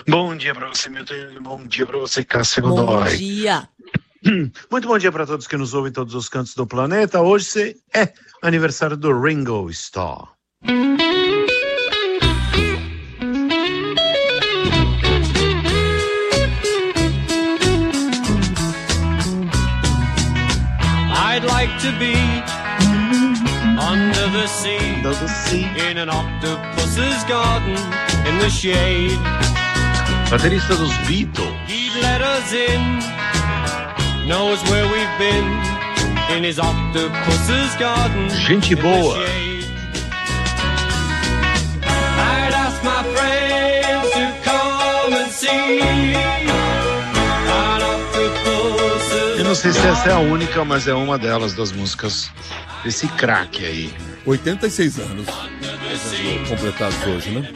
Bom dia para você, Milton. Bom dia para você, Cássia Godoy. Bom dia. Muito bom dia para todos que nos ouvem em todos os cantos do planeta. Hoje é aniversário do Ringo Starr. I'd like to be under the sea, in an octopus's garden, in the shade. Baterista dos Beatles. He'd let us in, knows where we've been, in his octopus's garden, gente boa. I'd ask my friends to come and see an octopus's. Eu não sei se essa é a única, mas é uma delas, das músicas desse craque aí. 86 anos completados hoje, né?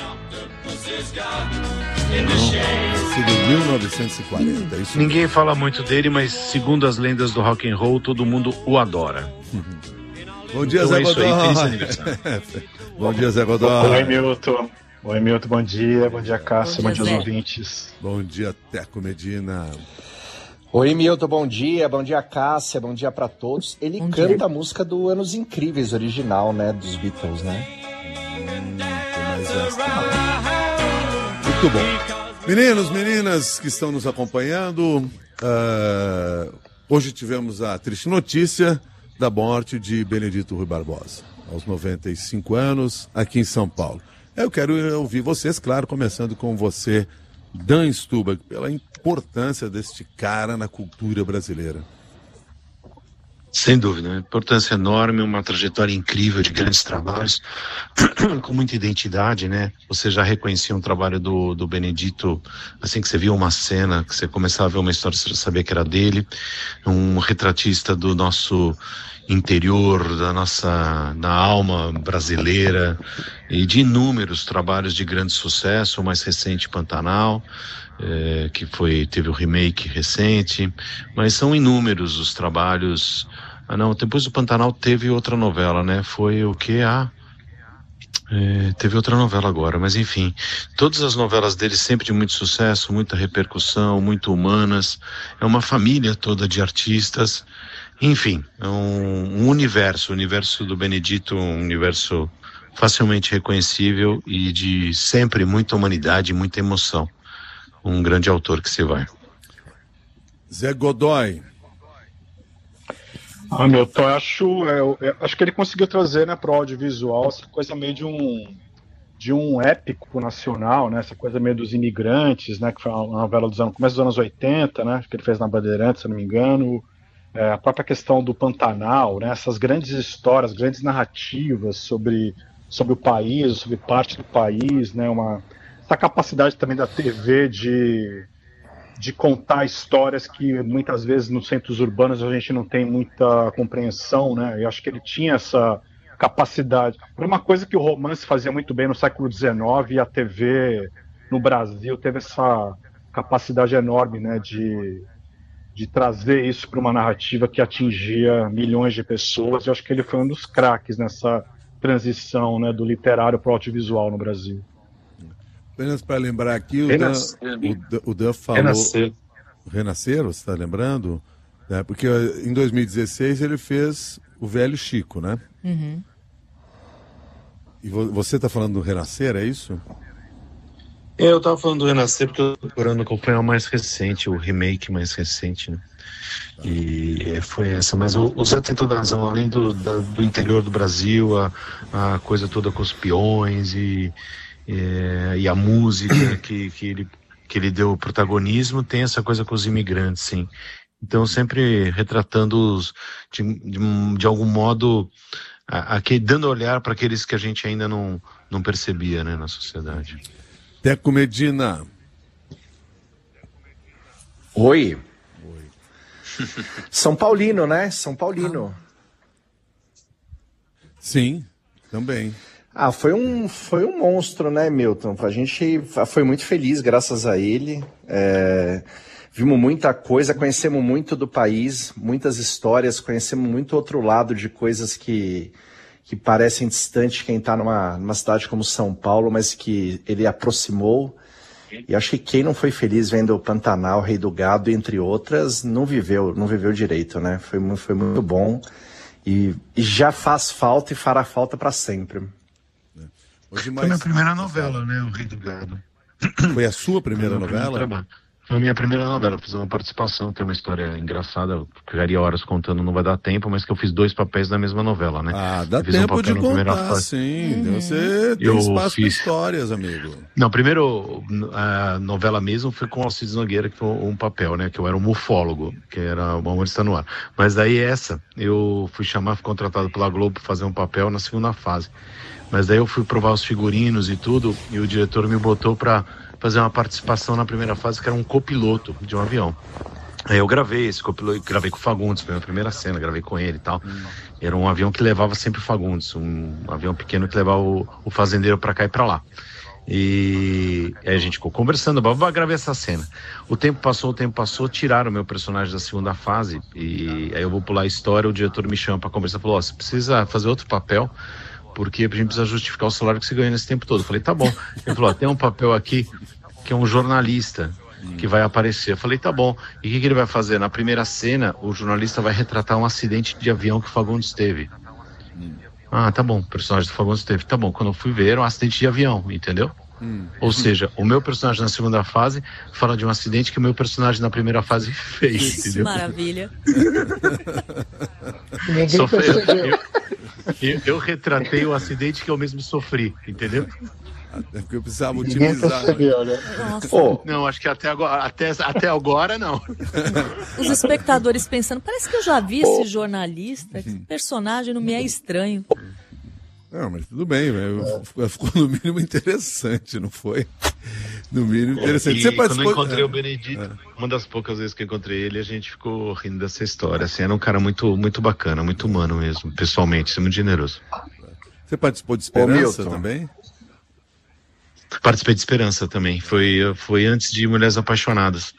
Nascido em 1940, isso. Ninguém fala muito dele, mas segundo as lendas do rock and roll, todo mundo o adora. Bom dia, então Zé Godoy. Bom dia, Zé Godoy. Oi, Milton. Oi, Milton, bom dia. Bom dia, Cássia. Bom dia aos ouvintes. Bom dia, Teco Medina. Oi, Milton, bom dia, Cássia, bom dia pra todos. Ele canta a música do Anos Incríveis original, né, dos Beatles, né? Tem mais essa. Muito bom. Meninos, meninas que estão nos acompanhando, hoje tivemos a triste notícia da morte de Benedito Rui Barbosa, aos 95 anos, aqui em São Paulo. Eu quero ouvir vocês, claro, começando com você, Dan Stubach, pela importância deste cara na cultura brasileira. Sem dúvida, uma importância enorme, uma trajetória incrível de grandes trabalhos, com muita identidade, né? Você já reconhecia um trabalho do Benedito, assim que você via uma cena, que você começava a ver uma história, você já sabia que era dele, um retratista do nosso interior, da alma brasileira, e de inúmeros trabalhos de grande sucesso, o mais recente Pantanal, que teve o remake recente, mas são inúmeros os trabalhos. Depois do Pantanal teve outra novela, né? Foi o que? Teve outra novela agora, mas enfim, todas as novelas dele sempre de muito sucesso, muita repercussão, muito humanas, é uma família toda de artistas, enfim, é um universo, o universo do Benedito, um universo facilmente reconhecível e de sempre muita humanidade e muita emoção. Um grande autor que se vai. Zé Godoy. Milton, eu acho que ele conseguiu trazer, né, para o audiovisual essa coisa meio de um épico nacional, né, essa coisa meio dos imigrantes, né, que foi uma novela começo dos anos 80, né, que ele fez na Bandeirantes, se não me engano, a própria questão do Pantanal, né, essas grandes histórias, grandes narrativas sobre o país, sobre parte do país, né, essa capacidade também da TV de contar histórias que muitas vezes nos centros urbanos a gente não tem muita compreensão, né? Eu acho que ele tinha essa capacidade. Era uma coisa que o romance fazia muito bem no século XIX e a TV no Brasil teve essa capacidade enorme, né, de trazer isso para uma narrativa que atingia milhões de pessoas. Eu acho que ele foi um dos craques nessa transição, né, do literário para o audiovisual no Brasil. Apenas para lembrar aqui, o Dan falou... Renascer, você está lembrando? Porque em 2016 ele fez o Velho Chico, né? Uhum. E você está falando do Renascer, é isso? Eu estava falando do Renascer porque eu estou procurando qual foi o mais recente, o remake mais recente, né? E foi essa, mas o Zé tem toda a razão, além do interior do Brasil, a coisa toda com os peões e a música que ele deu protagonismo, tem essa coisa com os imigrantes, sim. Então sempre retratando-os de algum modo, dando olhar para aqueles que a gente ainda não percebia, né, na sociedade. Teco Medina. Oi. São Paulino, né? São Paulino. Sim, também. Foi um monstro, né, Milton? A gente foi muito feliz graças a ele. Vimos muita coisa, conhecemos muito do país, muitas histórias, conhecemos muito outro lado de coisas que parecem distantes quem está numa cidade como São Paulo, mas que ele aproximou. E acho que quem não foi feliz vendo o Pantanal, Rei do Gado, entre outras, não viveu direito, né? Foi muito bom e já faz falta e fará falta para sempre. Foi minha primeira novela, né? O Rei do Gado. Foi a sua primeira novela? Foi a minha primeira novela, fiz uma participação, tem uma história engraçada, ficaria horas contando, não vai dar tempo, mas que eu fiz 2 papéis na mesma novela, né? Ah, dá tempo de contar, sim. Você tem espaço para histórias, amigo. Não, primeiro, a novela mesmo foi com o Alcides Nogueira, que foi um papel, né? Que eu era um mufólogo, que era O Amor Está No Ar. Mas daí eu fui contratado pela Globo para fazer um papel na segunda fase. Mas daí eu fui provar os figurinos e tudo, e o diretor me botou para fazer uma participação na primeira fase, que era um copiloto de um avião. Aí eu gravei esse copiloto, gravei com o Fagundes, foi a minha primeira cena, gravei com ele e tal. Era um avião que levava sempre o Fagundes, um avião pequeno que levava o fazendeiro para cá e para lá. E aí a gente ficou conversando, gravei essa cena. O tempo passou, tiraram o meu personagem da segunda fase, e aí eu vou pular a história, o diretor me chama para conversar, falou, você precisa fazer outro papel, porque a gente precisa justificar o salário que você ganhou nesse tempo todo. Eu falei, tá bom. Ele falou, tem um papel aqui que é um jornalista que vai aparecer. Eu falei, tá bom. E o que ele vai fazer? Na primeira cena, o jornalista vai retratar um acidente de avião que o Fagundes teve. Ah, tá bom, o personagem do Fagundes teve. Tá bom, quando eu fui ver, era um acidente de avião, entendeu? Ou seja, o meu personagem na segunda fase fala de um acidente que o meu personagem na primeira fase fez. Isso, entendeu? Maravilha. Eu retratei o acidente que eu mesmo sofri, entendeu? É porque eu precisava otimizar. Né? Não, acho que até agora não. Os espectadores pensando, parece que eu já vi esse jornalista, esse personagem não me é estranho. Não, mas tudo bem, ficou no mínimo interessante, não foi? No mínimo interessante. E quando eu encontrei o Benedito, uma das poucas vezes que eu encontrei ele, a gente ficou rindo dessa história. Assim, era um cara muito, muito bacana, muito humano mesmo, pessoalmente, muito generoso. Você participou de Esperança também? Participei de Esperança também. Foi antes de Mulheres Apaixonadas.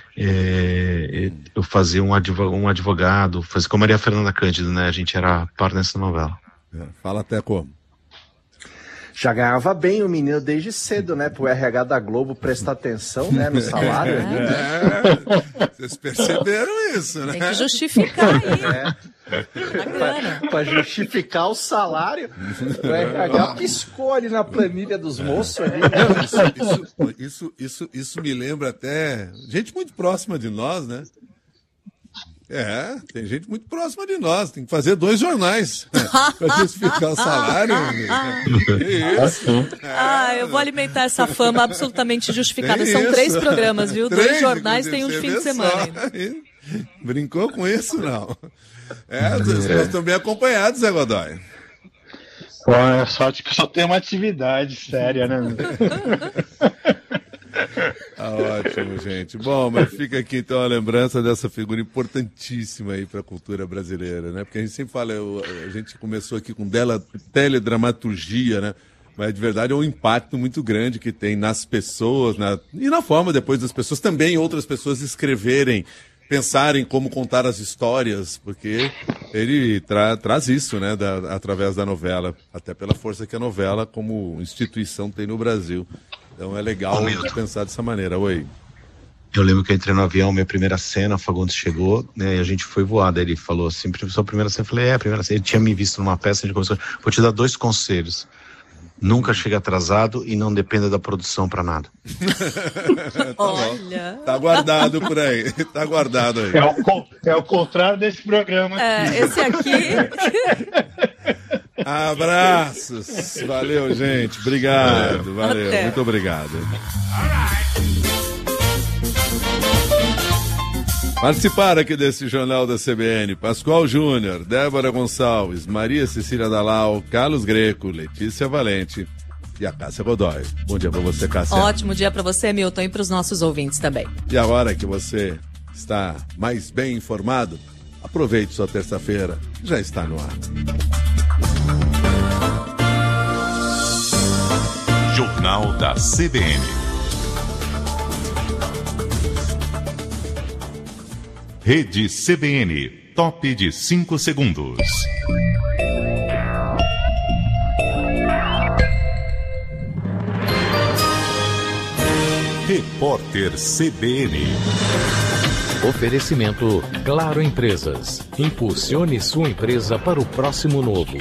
Eu fazia um advogado, fazia com a Maria Fernanda Cândido, né? A gente era par nessa novela. Fala até como. Já ganhava bem o menino desde cedo, né? Pro RH da Globo prestar atenção, né? No salário. Vocês perceberam isso, né? Tem que justificar aí. Para justificar o salário, o RH piscou ali na planilha dos moços. Ali, né? Isso me lembra até gente muito próxima de nós, né? Tem gente muito próxima de nós, tem que fazer 2 jornais para justificar o salário. Isso. Eu vou alimentar essa fama absolutamente justificada. São 3 programas, viu? 2 jornais tem um fim de semana ainda. Brincou com isso, não? Nós estamos bem acompanhados, Zé Godoy. Pô, é sorte que só tem uma atividade séria, né? Ótimo, gente. Bom, mas fica aqui então a lembrança dessa figura importantíssima aí para a cultura brasileira, né? Porque a gente sempre fala, a gente começou aqui com teledramaturgia, né? Mas de verdade é um impacto muito grande que tem nas pessoas, e na forma depois das pessoas também, outras pessoas escreverem, pensarem como contar as histórias, porque ele traz isso, né? Através da novela, até pela força que a novela como instituição tem no Brasil. Então é legal pensar dessa maneira. Oi. Eu lembro que eu entrei no avião, minha primeira cena, o Fagundes chegou, né, e a gente foi voar. Daí ele falou assim, sua primeira cena? Eu falei, a primeira cena. Ele tinha me visto numa peça, a gente começou, vou te dar 2 conselhos. Nunca chegue atrasado e não dependa da produção pra nada. Olha. Tá guardado por aí. Tá guardado aí. É o contrário desse programa. Esse aqui... Abraços. Valeu, gente. Obrigado. Valeu. Até. Muito obrigado. Participaram aqui desse Jornal da CBN Pascoal Júnior, Débora Gonçalves, Maria Cecília Dalal, Carlos Greco, Letícia Valente e a Cássia Godoy. Bom dia para você, Cássia. Ótimo dia para você, Milton, e para os nossos ouvintes também. E agora que você está mais bem informado, aproveite sua terça-feira, já está no ar. Jornal da CBN. Rede CBN, top de 5 segundos. Repórter CBN. Oferecimento Claro Empresas. Impulsione sua empresa para o próximo novo.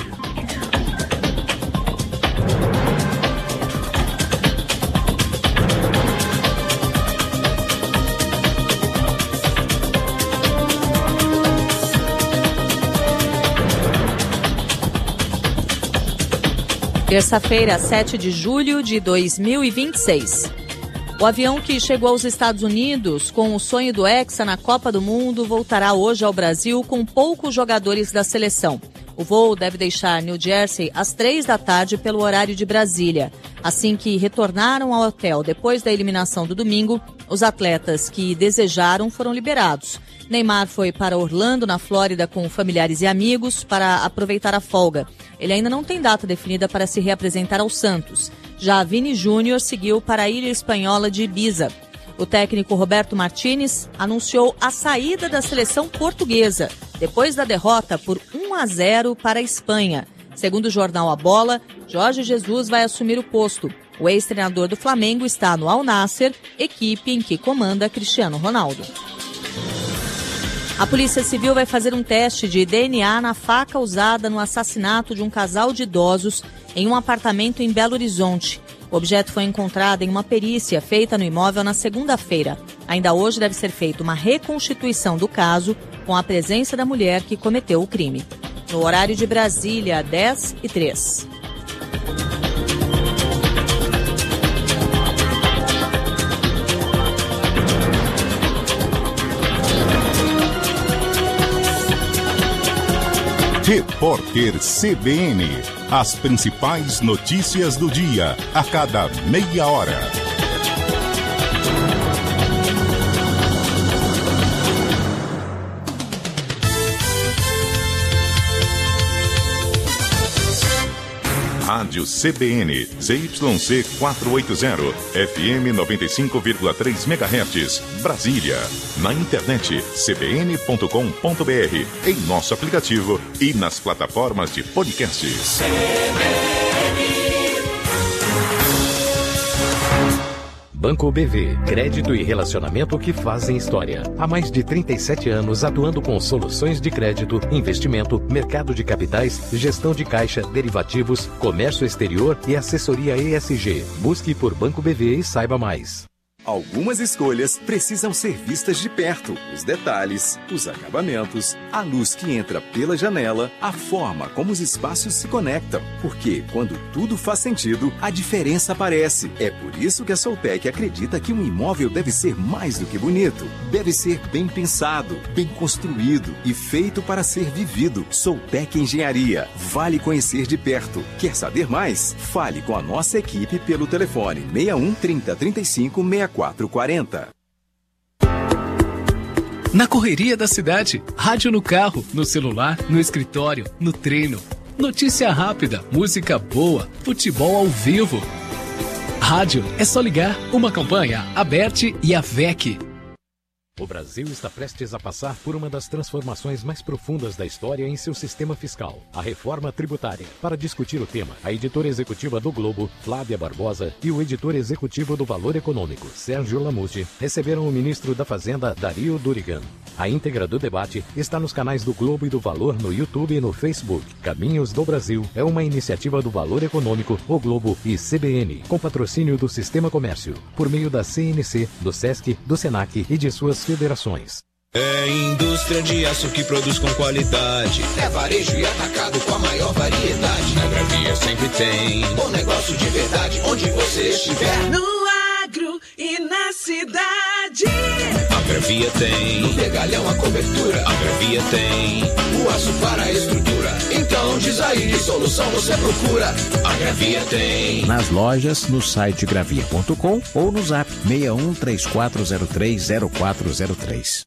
Terça-feira, 7 de julho de 2026. O avião que chegou aos Estados Unidos com o sonho do Hexa na Copa do Mundo voltará hoje ao Brasil com poucos jogadores da seleção. O voo deve deixar New Jersey às 3 da tarde pelo horário de Brasília. Assim que retornaram ao hotel depois da eliminação do domingo, os atletas que desejaram foram liberados. Neymar foi para Orlando, na Flórida, com familiares e amigos para aproveitar a folga. Ele ainda não tem data definida para se reapresentar ao Santos. Já Vini Júnior seguiu para a ilha espanhola de Ibiza. O técnico Roberto Martínez anunciou a saída da seleção portuguesa, depois da derrota por 1-0 para a Espanha. Segundo o jornal A Bola, Jorge Jesus vai assumir o posto. O ex-treinador do Flamengo está no Al Nassr, equipe em que comanda Cristiano Ronaldo. A Polícia Civil vai fazer um teste de DNA na faca usada no assassinato de um casal de idosos em um apartamento em Belo Horizonte. O objeto foi encontrado em uma perícia feita no imóvel na segunda-feira. Ainda hoje deve ser feita uma reconstituição do caso com a presença da mulher que cometeu o crime. No horário de Brasília, 10h03. Repórter CBN. As principais notícias do dia, a cada meia hora. Rádio CBN, ZYC 480, FM 95,3 MHz, Brasília. Na internet, cbn.com.br, em nosso aplicativo e nas plataformas de podcasts. Banco BV, crédito e relacionamento que fazem história. Há mais de 37 anos atuando com soluções de crédito, investimento, mercado de capitais, gestão de caixa, derivativos, comércio exterior e assessoria ESG. Busque por Banco BV e saiba mais. Algumas escolhas precisam ser vistas de perto. Os detalhes, os acabamentos, a luz que entra pela janela, a forma como os espaços se conectam. Porque quando tudo faz sentido, a diferença aparece. É por isso que a Soltec acredita que um imóvel deve ser mais do que bonito. Deve ser bem pensado, bem construído e feito para ser vivido. Soltec Engenharia. Vale conhecer de perto. Quer saber mais? Fale com a nossa equipe pelo telefone 61 30 35 64 40. Na correria da cidade, rádio no carro, no celular, no escritório, no treino. Notícia rápida, música boa, futebol ao vivo. Rádio é só ligar. Uma campanha, a Bert e a VEC. O Brasil está prestes a passar por uma das transformações mais profundas da história em seu sistema fiscal, a reforma tributária. Para discutir o tema, a editora executiva do Globo, Flávia Barbosa, e o editor executivo do Valor Econômico, Sérgio Lamucci, receberam o ministro da Fazenda, Dario Durigan. A íntegra do debate está nos canais do Globo e do Valor no YouTube e no Facebook. Caminhos do Brasil é uma iniciativa do Valor Econômico, o Globo e CBN, com patrocínio do Sistema Comércio, por meio da CNC, do SESC, do SENAC e de suas federações. É indústria de aço que produz com qualidade. É varejo e atacado com a maior variedade. Na Gravia sempre tem bom negócio de verdade, onde você estiver. No agro e na cidade. A Gravia tem no pegalhão a cobertura. A Gravia tem o aço para a estrutura. Então diz aí que solução você procura. A Gravia tem nas lojas, no site gravia.com ou no zap 61 3403 0403.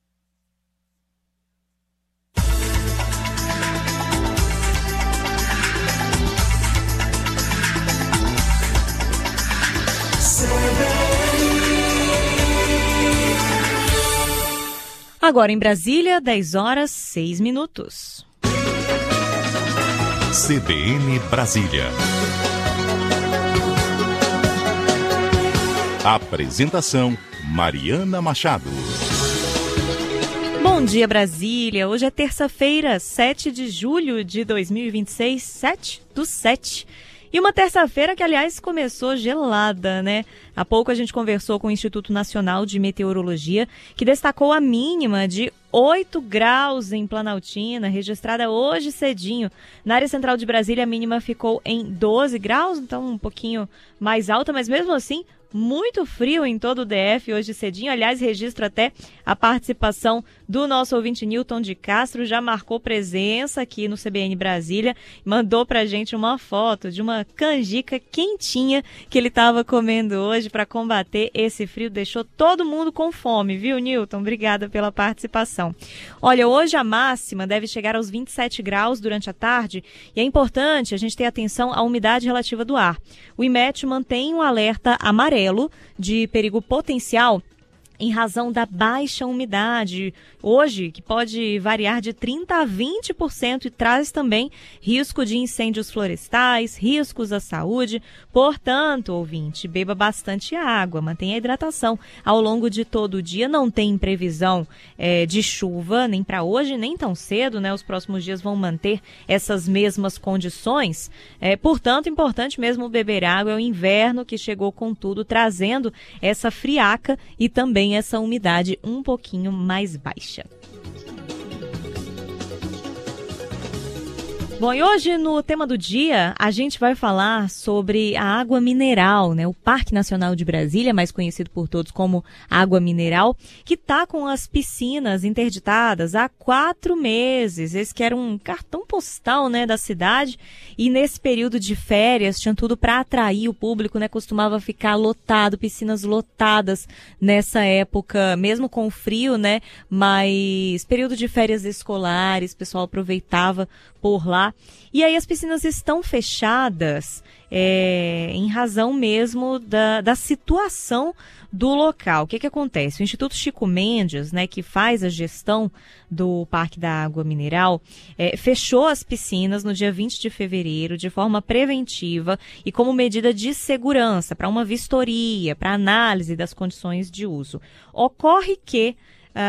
Agora em Brasília, 10h06. CBN Brasília. Apresentação: Mariana Machado. Bom dia, Brasília. Hoje é terça-feira, 7 de julho de 2026, 7/7. E uma terça-feira que, aliás, começou gelada, né? Há pouco a gente conversou com o Instituto Nacional de Meteorologia, que destacou a mínima de 8 graus em Planaltina, registrada hoje cedinho. Na área central de Brasília, a mínima ficou em 12 graus, então um pouquinho mais alta, mas mesmo assim, muito frio em todo o DF hoje cedinho. Aliás, registro até a participação do nosso ouvinte Newton de Castro, já marcou presença aqui no CBN Brasília, mandou pra gente uma foto de uma canjica quentinha que ele estava comendo hoje para combater esse frio. Deixou todo mundo com fome, viu, Newton? Obrigada pela participação. Olha, hoje a máxima deve chegar aos 27 graus durante a tarde e é importante a gente ter atenção à umidade relativa do ar. O IMET mantém um alerta amarelo de perigo potencial em razão da baixa umidade, hoje, que pode variar de 30% a 20% e traz também risco de incêndios florestais, riscos à saúde. Portanto, ouvinte, beba bastante água, mantenha a hidratação ao longo de todo o dia. Não tem previsão de chuva, nem para hoje, nem tão cedo, né? Os próximos dias vão manter essas mesmas condições. Portanto, importante mesmo beber água. É o inverno que chegou com tudo, trazendo essa friaca e também essa umidade um pouquinho mais baixa. Bom, e hoje no tema do dia a gente vai falar sobre a água mineral, né? O Parque Nacional de Brasília, mais conhecido por todos como Água Mineral, que está com as piscinas interditadas há 4 meses. Esse que era um cartão postal, né, da cidade, e nesse período de férias tinha tudo para atrair o público, né? Costumava ficar lotado, piscinas lotadas nessa época, mesmo com o frio, né? Mas período de férias escolares, o pessoal aproveitava por lá. E aí as piscinas estão fechadas em razão mesmo da situação do local. O que acontece? O Instituto Chico Mendes, né, que faz a gestão do Parque da Água Mineral, fechou as piscinas no dia 20 de fevereiro de forma preventiva e como medida de segurança, para uma vistoria, para análise das condições de uso. Ocorre que,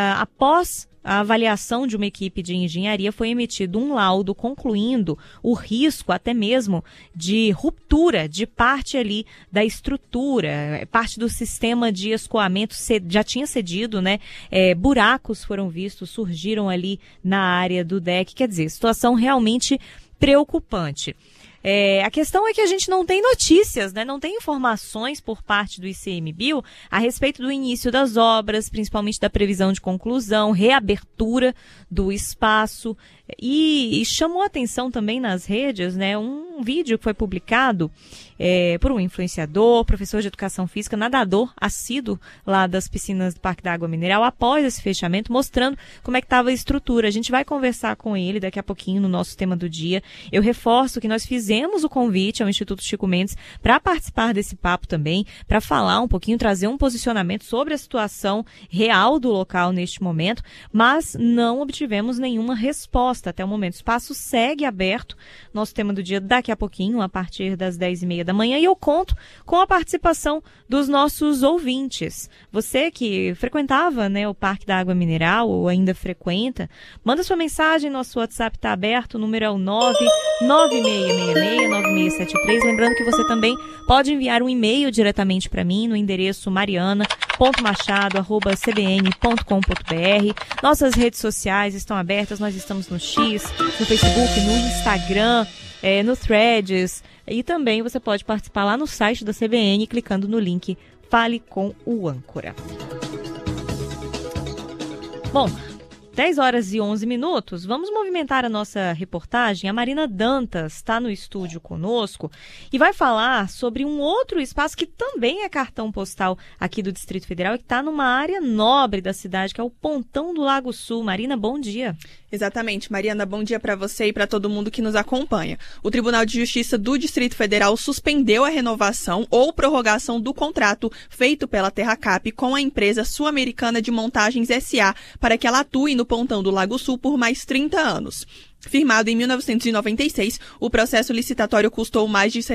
após a avaliação de uma equipe de engenharia, foi emitido um laudo concluindo o risco até mesmo de ruptura de parte ali da estrutura, parte do sistema de escoamento já tinha cedido, né? Buracos foram vistos, surgiram ali na área do deck, quer dizer, situação realmente preocupante. A questão é que a gente não tem notícias, né? Não tem informações por parte do ICMBio a respeito do início das obras, principalmente da previsão de conclusão, reabertura do espaço. E chamou a atenção também nas redes, né, um vídeo que foi publicado por um influenciador, professor de educação física, nadador assíduo lá das piscinas do Parque da Água Mineral, após esse fechamento, mostrando como é que estava a estrutura. A gente vai conversar com ele daqui a pouquinho no nosso tema do dia. Eu reforço que nós fizemos o convite ao Instituto Chico Mendes para participar desse papo também, para falar um pouquinho, trazer um posicionamento sobre a situação real do local neste momento, mas não obtivemos nenhuma resposta até o momento. O espaço segue aberto. Nosso tema do dia daqui a pouquinho, a partir das 10h30 da manhã, e eu conto com a participação dos nossos ouvintes. Você que frequentava, né, o Parque da Água Mineral ou ainda frequenta, manda sua mensagem, nosso WhatsApp está aberto, o número é o 996669673. Lembrando que você também pode enviar um e-mail diretamente para mim no endereço mariana.machado@cbn.com.br. Nossas redes sociais estão abertas, nós estamos no X, no Facebook, no Instagram, no Threads, e também você pode participar lá no site da CBN clicando no link Fale com o Âncora. Bom, 10h11, vamos movimentar a nossa reportagem. A Marina Dantas está no estúdio conosco e vai falar sobre um outro espaço que também é cartão postal aqui do Distrito Federal e que está numa área nobre da cidade, que é o Pontão do Lago Sul. Marina, bom dia. Exatamente, Mariana, bom dia para você e para todo mundo que nos acompanha. O Tribunal de Justiça do Distrito Federal suspendeu a renovação ou prorrogação do contrato feito pela Terracap com a empresa sul-americana de montagens SA para que ela atue no Pontão do Lago Sul por mais 30 anos. Firmado em 1996, o processo licitatório custou mais de R$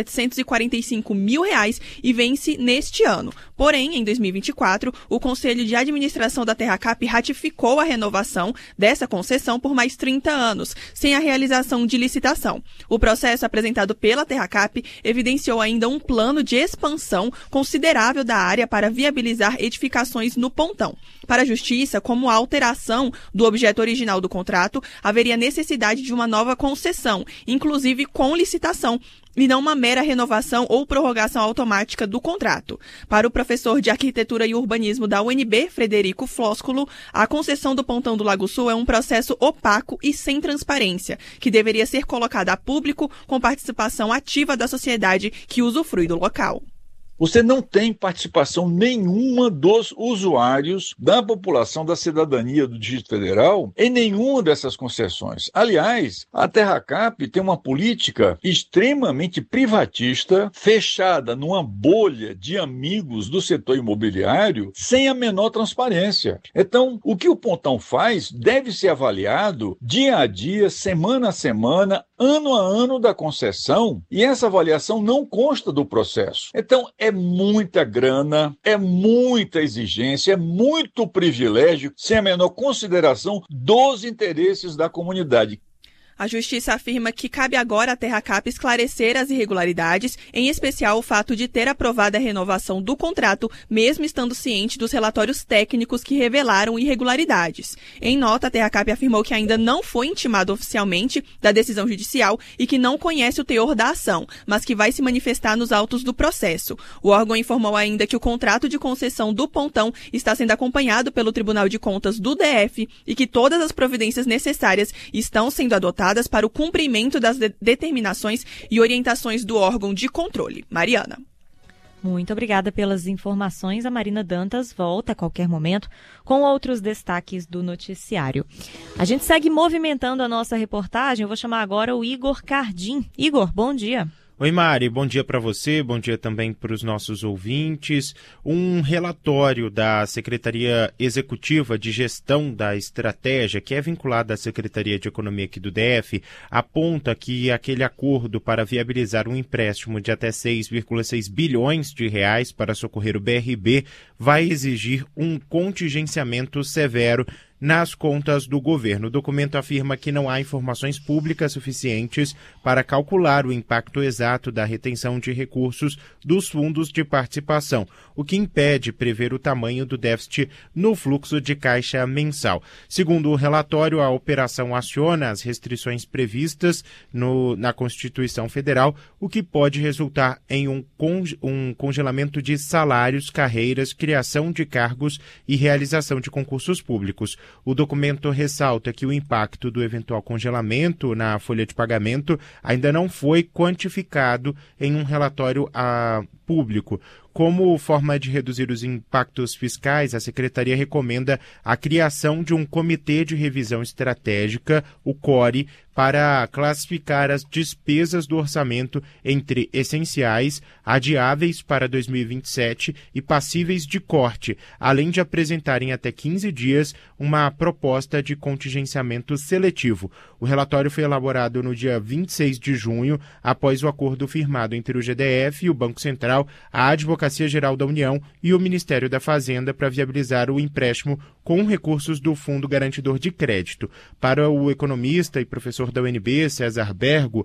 745 mil e vence neste ano. Porém, em 2024, o Conselho de Administração da Terracap ratificou a renovação dessa concessão por mais 30 anos, sem a realização de licitação. O processo apresentado pela Terracap evidenciou ainda um plano de expansão considerável da área para viabilizar edificações no pontão. Para a Justiça, como a alteração do objeto original do contrato, haveria necessidade de uma nova concessão, inclusive com licitação, e não uma mera renovação ou prorrogação automática do contrato. Para o professor de Arquitetura e Urbanismo da UNB, Frederico Flósculo, a concessão do Pontão do Lago Sul é um processo opaco e sem transparência, que deveria ser colocado a público com participação ativa da sociedade que usufrui do local. Você não tem participação nenhuma dos usuários, da população, da cidadania do Distrito Federal em nenhuma dessas concessões. Aliás, a Terracap tem uma política extremamente privatista, fechada numa bolha de amigos do setor imobiliário, sem a menor transparência. Então, o que o Pontão faz deve ser avaliado dia a dia, semana a semana, ano a ano da concessão, e essa avaliação não consta do processo. Então, é muita grana, é muita exigência, é muito privilégio, sem a menor consideração dos interesses da comunidade. A Justiça afirma que cabe agora à Terracap esclarecer as irregularidades, em especial o fato de ter aprovado a renovação do contrato, mesmo estando ciente dos relatórios técnicos que revelaram irregularidades. Em nota, a Terracap afirmou que ainda não foi intimado oficialmente da decisão judicial e que não conhece o teor da ação, mas que vai se manifestar nos autos do processo. O órgão informou ainda que o contrato de concessão do Pontão está sendo acompanhado pelo Tribunal de Contas do DF e que todas as providências necessárias estão sendo adotadas para o cumprimento das determinações e orientações do órgão de controle. Mariana. Muito obrigada pelas informações. A Marina Dantas volta a qualquer momento com outros destaques do noticiário. A gente segue movimentando a nossa reportagem. Eu vou chamar agora o Igor Cardim. Igor, bom dia. Oi, Mari, bom dia para você, bom dia também para os nossos ouvintes. Um relatório da Secretaria Executiva de Gestão da Estratégia, que é vinculada à Secretaria de Economia aqui do DF, aponta que aquele acordo para viabilizar um empréstimo de até 6,6 bilhões de reais para socorrer o BRB vai exigir um contingenciamento severo nas contas do governo. O documento afirma que não há informações públicas suficientes para calcular o impacto exato da retenção de recursos dos fundos de participação, o que impede prever o tamanho do déficit no fluxo de caixa mensal. Segundo o relatório, a operação aciona as restrições previstas na Constituição Federal, o que pode resultar em um congelamento de salários, carreiras, criação de cargos e realização de concursos públicos. O documento ressalta que o impacto do eventual congelamento na folha de pagamento ainda não foi quantificado em um relatório público. Como forma de reduzir os impactos fiscais, a Secretaria recomenda a criação de um Comitê de Revisão Estratégica, o CORE, para classificar as despesas do orçamento entre essenciais, adiáveis para 2027 e passíveis de corte, além de apresentar em até 15 dias uma proposta de contingenciamento seletivo. O relatório foi elaborado no dia 26 de junho, após o acordo firmado entre o GDF e o Banco Central, a Advocacia Geral da União e o Ministério da Fazenda para viabilizar o empréstimo com recursos do Fundo Garantidor de Crédito. Para o economista e professor da UNB, César Bergo,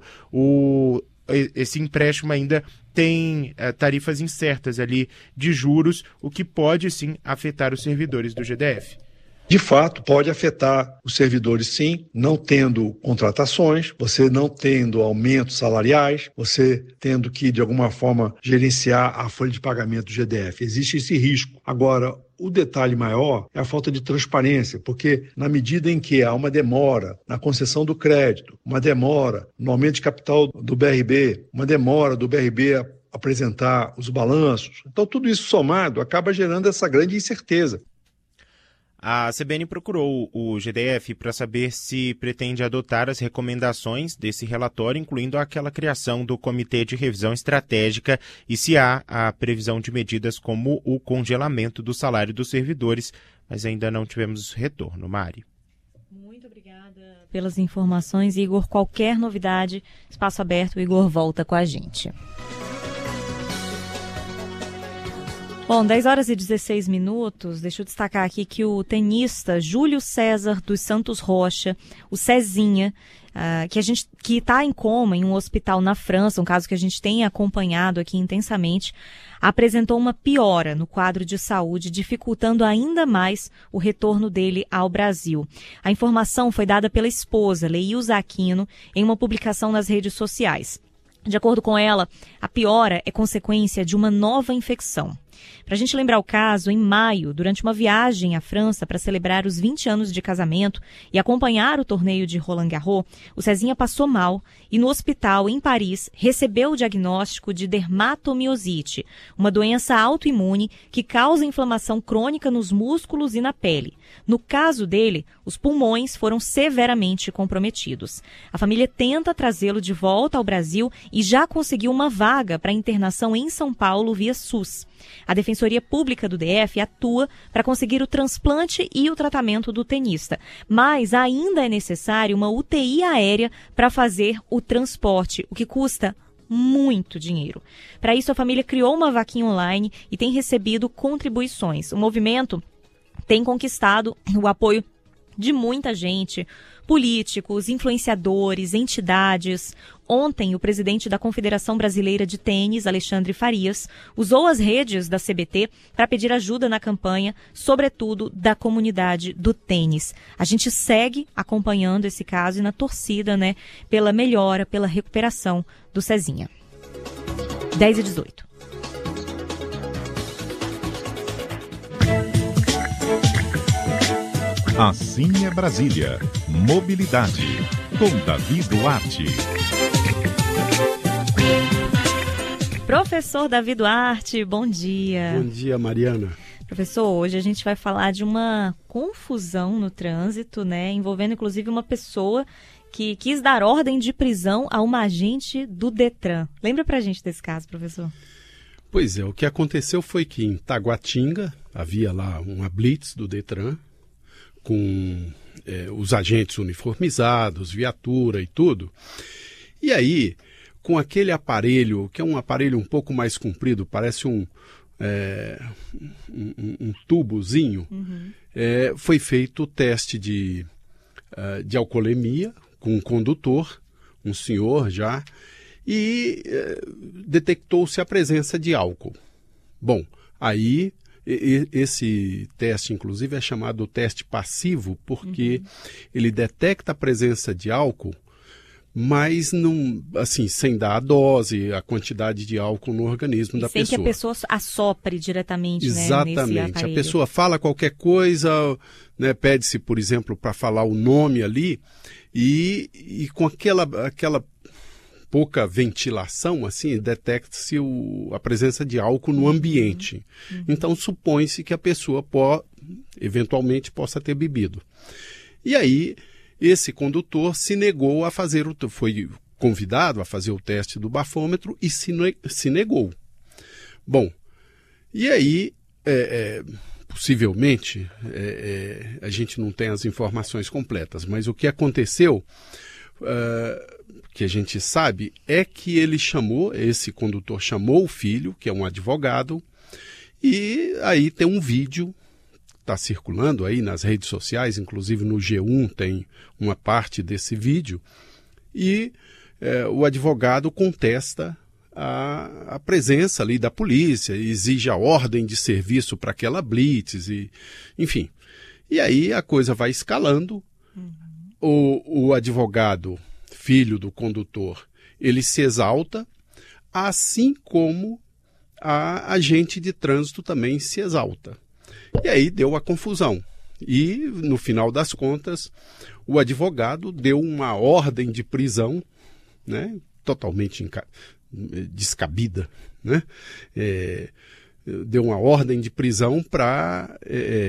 esse empréstimo ainda tem tarifas incertas ali de juros, o que pode sim afetar os servidores do GDF. De fato, pode afetar os servidores sim, não tendo contratações, você não tendo aumentos salariais, você tendo que, de alguma forma, gerenciar a folha de pagamento do GDF. Existe esse risco. Agora, o detalhe maior é a falta de transparência, porque na medida em que há uma demora na concessão do crédito, uma demora no aumento de capital do BRB, uma demora do BRB apresentar os balanços, então tudo isso somado acaba gerando essa grande incerteza. A CBN procurou o GDF para saber se pretende adotar as recomendações desse relatório, incluindo aquela criação do Comitê de Revisão Estratégica e se há a previsão de medidas como o congelamento do salário dos servidores, mas ainda não tivemos retorno. Mari. Muito obrigada. pelas informações, Igor. Qualquer novidade, espaço aberto, o Igor volta com a gente. Bom, 10 horas e 16 minutos, deixa eu destacar aqui que o tenista Júlio César dos Santos Rocha, o Cezinha, que está em coma em um hospital na França, um caso que a gente tem acompanhado aqui intensamente, apresentou uma piora no quadro de saúde, dificultando ainda mais o retorno dele ao Brasil. A informação foi dada pela esposa, Leilza Aquino, em uma publicação nas redes sociais. De acordo com ela, a piora é consequência de uma nova infecção. Para a gente lembrar o caso, em maio, durante uma viagem à França para celebrar os 20 anos de casamento e acompanhar o torneio de Roland Garros, o Cezinha passou mal e no hospital em Paris recebeu o diagnóstico de dermatomiosite, uma doença autoimune que causa inflamação crônica nos músculos e na pele. No caso dele, os pulmões foram severamente comprometidos. A família tenta trazê-lo de volta ao Brasil e já conseguiu uma vaga para internação em São Paulo via SUS. A Defensoria Pública do DF atua para conseguir o transplante e o tratamento do tenista, mas ainda é necessário uma UTI aérea para fazer o transporte, o que custa muito dinheiro. Para isso, a família criou uma vaquinha online e tem recebido contribuições. O movimento tem conquistado o apoio de muita gente, políticos, influenciadores, entidades. Ontem, o presidente da Confederação Brasileira de Tênis, Alexandre Farias, usou as redes da CBT para pedir ajuda na campanha, sobretudo da comunidade do tênis. A gente segue acompanhando esse caso e na torcida, pela melhora, pela recuperação do Cezinha. 10h18. Assim é Brasília. Mobilidade. Com Davi Duarte. Professor Davi Duarte, bom dia. Bom dia, Mariana. Professor, hoje a gente vai falar de uma confusão no trânsito, envolvendo inclusive uma pessoa que quis dar ordem de prisão a uma agente do Detran. Lembra pra gente desse caso, professor? Pois é, o que aconteceu foi que em Taguatinga havia lá uma blitz do Detran, com os agentes uniformizados, viatura e tudo. E aí, com aquele aparelho, que é um aparelho um pouco mais comprido, parece um tubozinho, foi feito o teste de alcoolemia com um condutor, um senhor já, e detectou-se a presença de álcool. Bom, aí esse teste, inclusive, é chamado teste passivo, porque ele detecta a presença de álcool, mas não, assim, sem dar a dose, a quantidade de álcool no organismo da pessoa. Sem que a pessoa assopre diretamente, exatamente. Nesse aparelho. A pessoa fala qualquer coisa, pede-se, por exemplo, para falar o nome ali, e com aquela pouca ventilação, assim, detecta-se a presença de álcool no ambiente. Então, supõe-se que a pessoa eventualmente possa ter bebido. E aí, esse condutor se negou a fazer foi convidado a fazer o teste do bafômetro e se negou. Bom, e aí, possivelmente, a gente não tem as informações completas, mas o que aconteceu, que a gente sabe, é que esse condutor chamou o filho, que é um advogado, e aí tem um vídeo, está circulando aí nas redes sociais, inclusive no G1 tem uma parte desse vídeo, e o advogado contesta a presença ali da polícia, exige a ordem de serviço para aquela blitz, enfim. E aí a coisa vai escalando, o advogado, filho do condutor, ele se exalta, assim como a agente de trânsito também se exalta. E aí deu a confusão. E, no final das contas, o advogado deu uma ordem de prisão, totalmente descabida, deu uma ordem de prisão para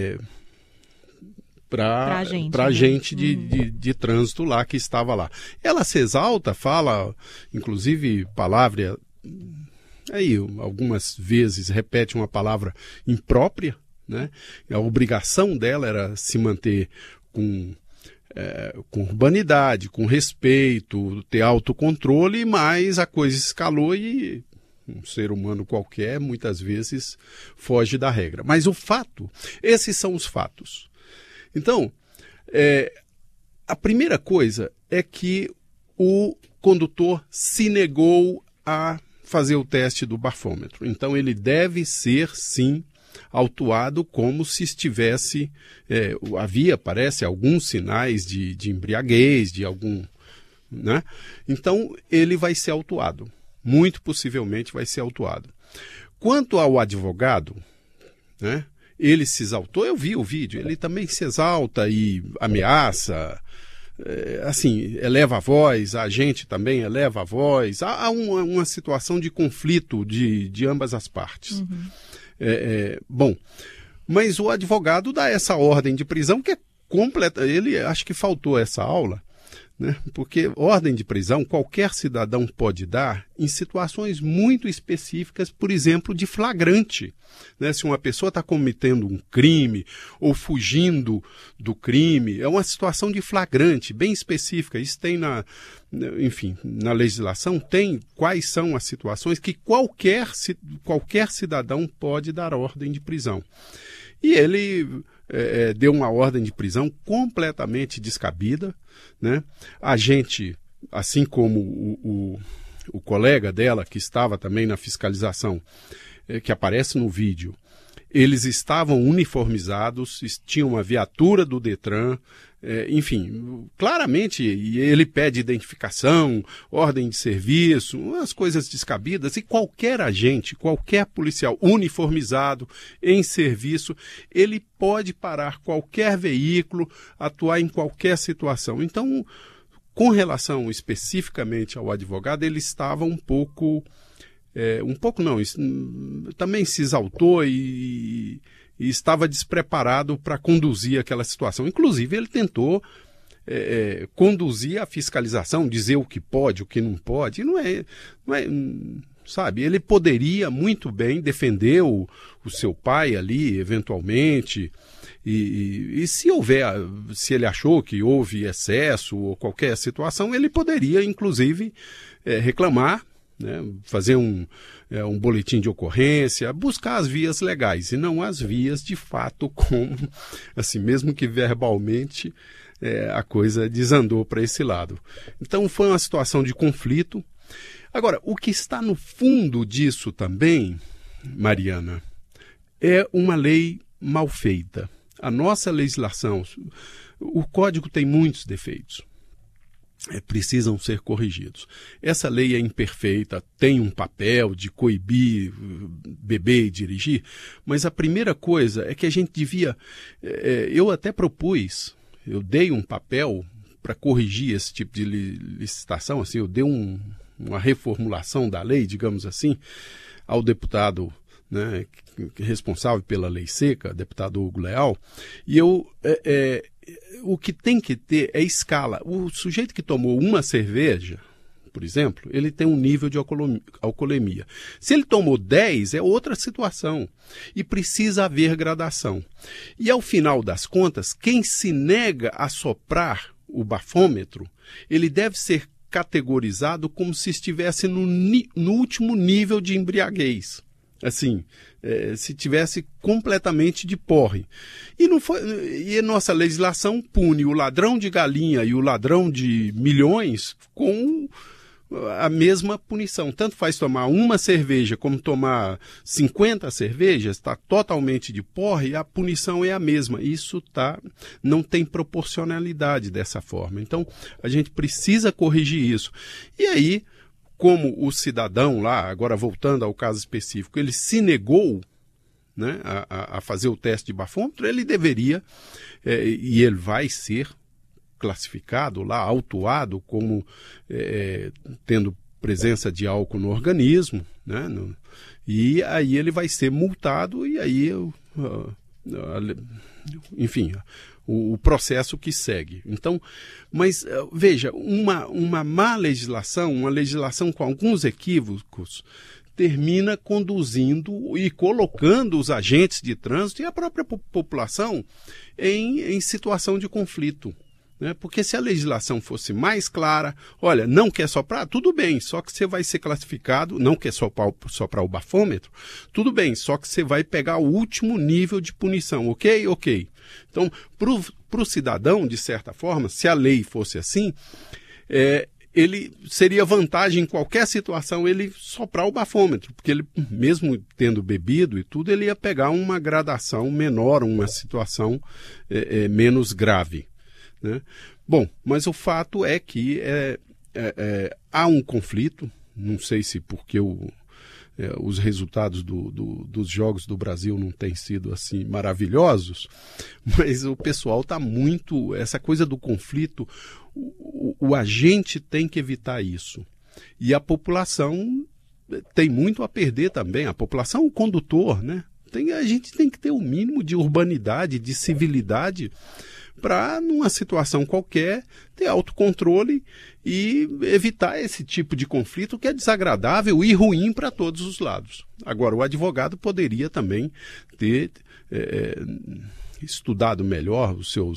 agente de trânsito lá que estava lá. Ela se exalta, fala, inclusive, palavra, aí algumas vezes repete uma palavra imprópria, A obrigação dela era se manter com com urbanidade, com respeito, ter autocontrole, mas a coisa escalou e um ser humano qualquer muitas vezes foge da regra. Mas o fato, esses são os fatos. Então, a primeira coisa é que o condutor se negou a fazer o teste do bafômetro. Então ele deve ser, sim, autuado como se estivesse... havia, parece, alguns sinais de embriaguez, de algum... né? Então ele vai ser autuado. Muito possivelmente vai ser autuado. Quanto ao advogado, né, ele se exaltou, eu vi o vídeo, ele também se exalta e ameaça... assim, eleva a voz, a gente também eleva a voz, há uma situação de conflito de ambas as partes. Bom, mas o advogado dá essa ordem de prisão que é completa, ele acho que faltou essa aula, né? Porque ordem de prisão qualquer cidadão pode dar em situações muito específicas, por exemplo, de flagrante. Né? Se uma pessoa está cometendo um crime ou fugindo do crime, é uma situação de flagrante, bem específica. Isso tem na legislação, tem quais são as situações que qualquer cidadão pode dar ordem de prisão. E ele deu uma ordem de prisão completamente descabida, né? A gente, assim como o colega dela, que estava também na fiscalização, que aparece no vídeo, eles estavam uniformizados, tinham uma viatura do Detran, enfim, claramente ele pede identificação, ordem de serviço, umas coisas descabidas, e qualquer agente, qualquer policial uniformizado em serviço, ele pode parar qualquer veículo, atuar em qualquer situação. Então, com relação especificamente ao advogado, ele estava também se exaltou e estava despreparado para conduzir aquela situação. Inclusive, ele tentou conduzir a fiscalização, dizer o que pode, o que não pode. Sabe, ele poderia muito bem defender o seu pai ali, eventualmente, e se ele achou que houve excesso ou qualquer situação, ele poderia, inclusive, reclamar, né, fazer um boletim de ocorrência, buscar as vias legais e não as vias de fato, como assim, mesmo que verbalmente a coisa desandou para esse lado. Então foi uma situação de conflito. Agora, o que está no fundo disso também, Mariana, é uma lei mal feita. A nossa legislação, o código tem muitos defeitos. Precisam ser corrigidos. Essa lei é imperfeita, tem um papel de coibir beber e dirigir, mas a primeira coisa é que a gente devia... eu até propus, eu dei um papel para corrigir esse tipo de licitação, assim, eu dei uma reformulação da lei, digamos assim, ao deputado, né, responsável pela lei seca, deputado Hugo Leal, e o que tem que ter é escala. O sujeito que tomou uma cerveja, por exemplo, ele tem um nível de alcoolemia. Se ele tomou 10, é outra situação. E precisa haver gradação. E ao final das contas, quem se nega a soprar o bafômetro, ele deve ser categorizado como se estivesse no último nível de embriaguez. Assim, se tivesse completamente de porre. E a nossa legislação pune o ladrão de galinha e o ladrão de milhões com a mesma punição. Tanto faz tomar uma cerveja como tomar 50 cervejas, está totalmente de porre, a punição é a mesma. Isso não tem proporcionalidade dessa forma. Então, a gente precisa corrigir isso. E aí, como o cidadão lá, agora voltando ao caso específico, ele se negou, né, a fazer o teste de bafômetro, ele deveria, e ele vai ser classificado lá, autuado como tendo presença de álcool no organismo, né, e aí ele vai ser multado e aí, enfim, o processo que segue. Então, mas veja, uma má legislação, uma legislação com alguns equívocos, termina conduzindo e colocando os agentes de trânsito e a própria população em situação de conflito. né? Porque se a legislação fosse mais clara, olha, não quer soprar, tudo bem, só que você vai ser classificado, não quer soprar o bafômetro, tudo bem, só que você vai pegar o último nível de punição, ok? Ok. Então, para o cidadão, de certa forma, se a lei fosse assim, ele seria vantagem em qualquer situação ele soprar o bafômetro, porque ele, mesmo tendo bebido e tudo, ele ia pegar uma gradação menor, uma situação menos grave, né? Bom, mas o fato é que há um conflito, não sei se porque os resultados dos Jogos do Brasil não têm sido assim maravilhosos, mas o pessoal está muito... Essa coisa do conflito, o agente tem que evitar isso. E a população tem muito a perder também. A população, o condutor, né? A gente tem que ter o mínimo de urbanidade, de civilidade, para, numa situação qualquer, ter autocontrole e evitar esse tipo de conflito que é desagradável e ruim para todos os lados. Agora, o advogado poderia também ter estudado melhor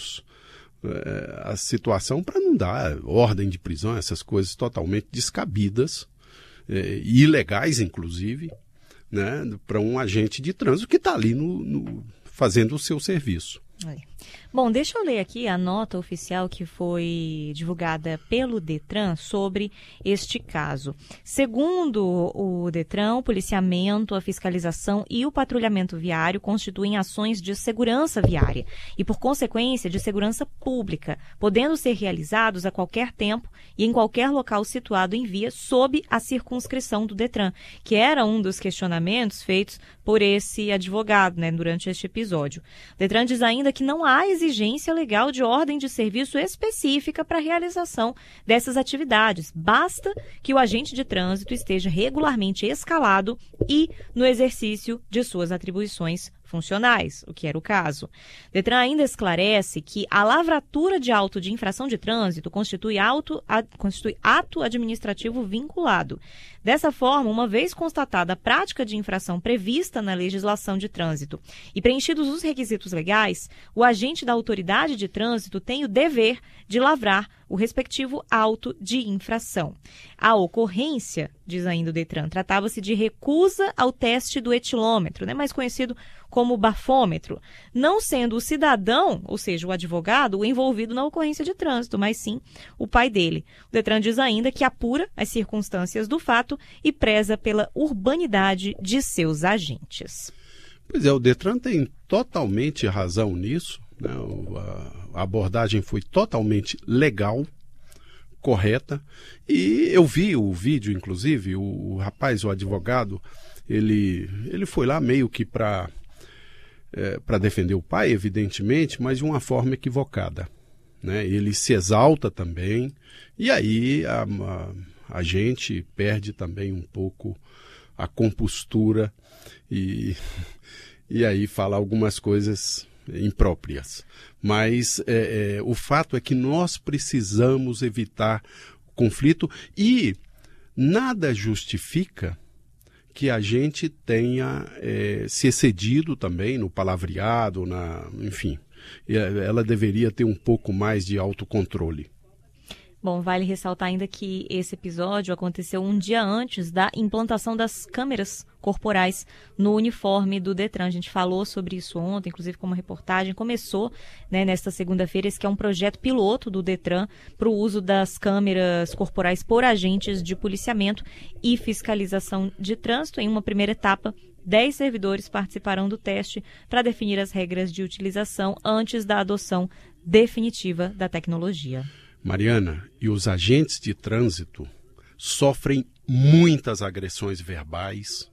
a situação para não dar ordem de prisão, essas coisas totalmente descabidas, ilegais, inclusive, né, para um agente de trânsito que está ali fazendo o seu serviço. Bom, deixa eu ler aqui a nota oficial que foi divulgada pelo Detran sobre este caso. Segundo o Detran, o policiamento, a fiscalização e o patrulhamento viário constituem ações de segurança viária e, por consequência, de segurança pública, podendo ser realizados a qualquer tempo e em qualquer local situado em via sob a circunscrição do Detran, que era um dos questionamentos feitos por esse advogado, né, durante este episódio. O Detran diz ainda que não há exigência legal de ordem de serviço específica para a realização dessas atividades. Basta que o agente de trânsito esteja regularmente escalado e no exercício de suas atribuições funcionais, o que era o caso. Detran ainda esclarece que a lavratura de auto de infração de trânsito constitui ato administrativo vinculado. Dessa forma, uma vez constatada a prática de infração prevista na legislação de trânsito e preenchidos os requisitos legais, o agente da autoridade de trânsito tem o dever de lavrar o respectivo auto de infração. A ocorrência, diz ainda o Detran, tratava-se de recusa ao teste do etilômetro, né, mais conhecido como bafômetro, não sendo o cidadão, ou seja, o advogado, o envolvido na ocorrência de trânsito, mas sim o pai dele. O Detran diz ainda que apura as circunstâncias do fato e preza pela urbanidade de seus agentes. Pois é, o Detran tem totalmente razão nisso, né? A abordagem foi totalmente legal, correta, e eu vi o vídeo, inclusive, o rapaz, o advogado, ele foi lá meio que para defender o pai, evidentemente, mas de uma forma equivocada, né? Ele se exalta também, e aí a gente perde também um pouco a compostura e aí fala algumas coisas impróprias. Mas o fato é que nós precisamos evitar conflito e nada justifica que a gente tenha se excedido também no palavreado, enfim. Ela deveria ter um pouco mais de autocontrole. Bom, vale ressaltar ainda que esse episódio aconteceu um dia antes da implantação das câmeras corporais no uniforme do Detran. A gente falou sobre isso ontem, inclusive como reportagem. Começou, né, nesta segunda-feira, esse que é um projeto piloto do Detran para o uso das câmeras corporais por agentes de policiamento e fiscalização de trânsito. Em uma primeira etapa, 10 servidores participarão do teste para definir as regras de utilização antes da adoção definitiva da tecnologia. Mariana, e os agentes de trânsito sofrem muitas agressões verbais,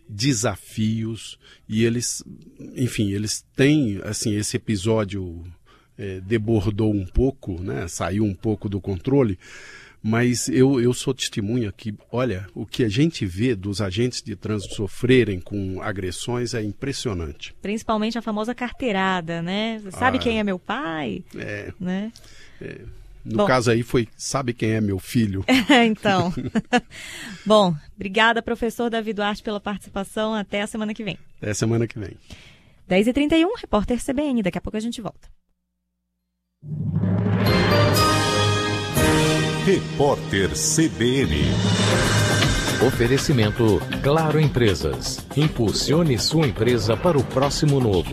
desafios, e eles têm, assim, esse episódio debordou um pouco, né, saiu um pouco do controle, mas eu sou testemunha que, olha, o que a gente vê dos agentes de trânsito sofrerem com agressões é impressionante. Principalmente a famosa carteirada, né? Sabe quem é meu pai? Né? No caso aí foi, sabe quem é meu filho? Então. Bom, obrigada, professor Davi Duarte, pela participação. Até a semana que vem. Até a semana que vem. 10h31, repórter CBN. Daqui a pouco a gente volta. Repórter CBN. Oferecimento Claro Empresas. Impulsione sua empresa para o próximo novo.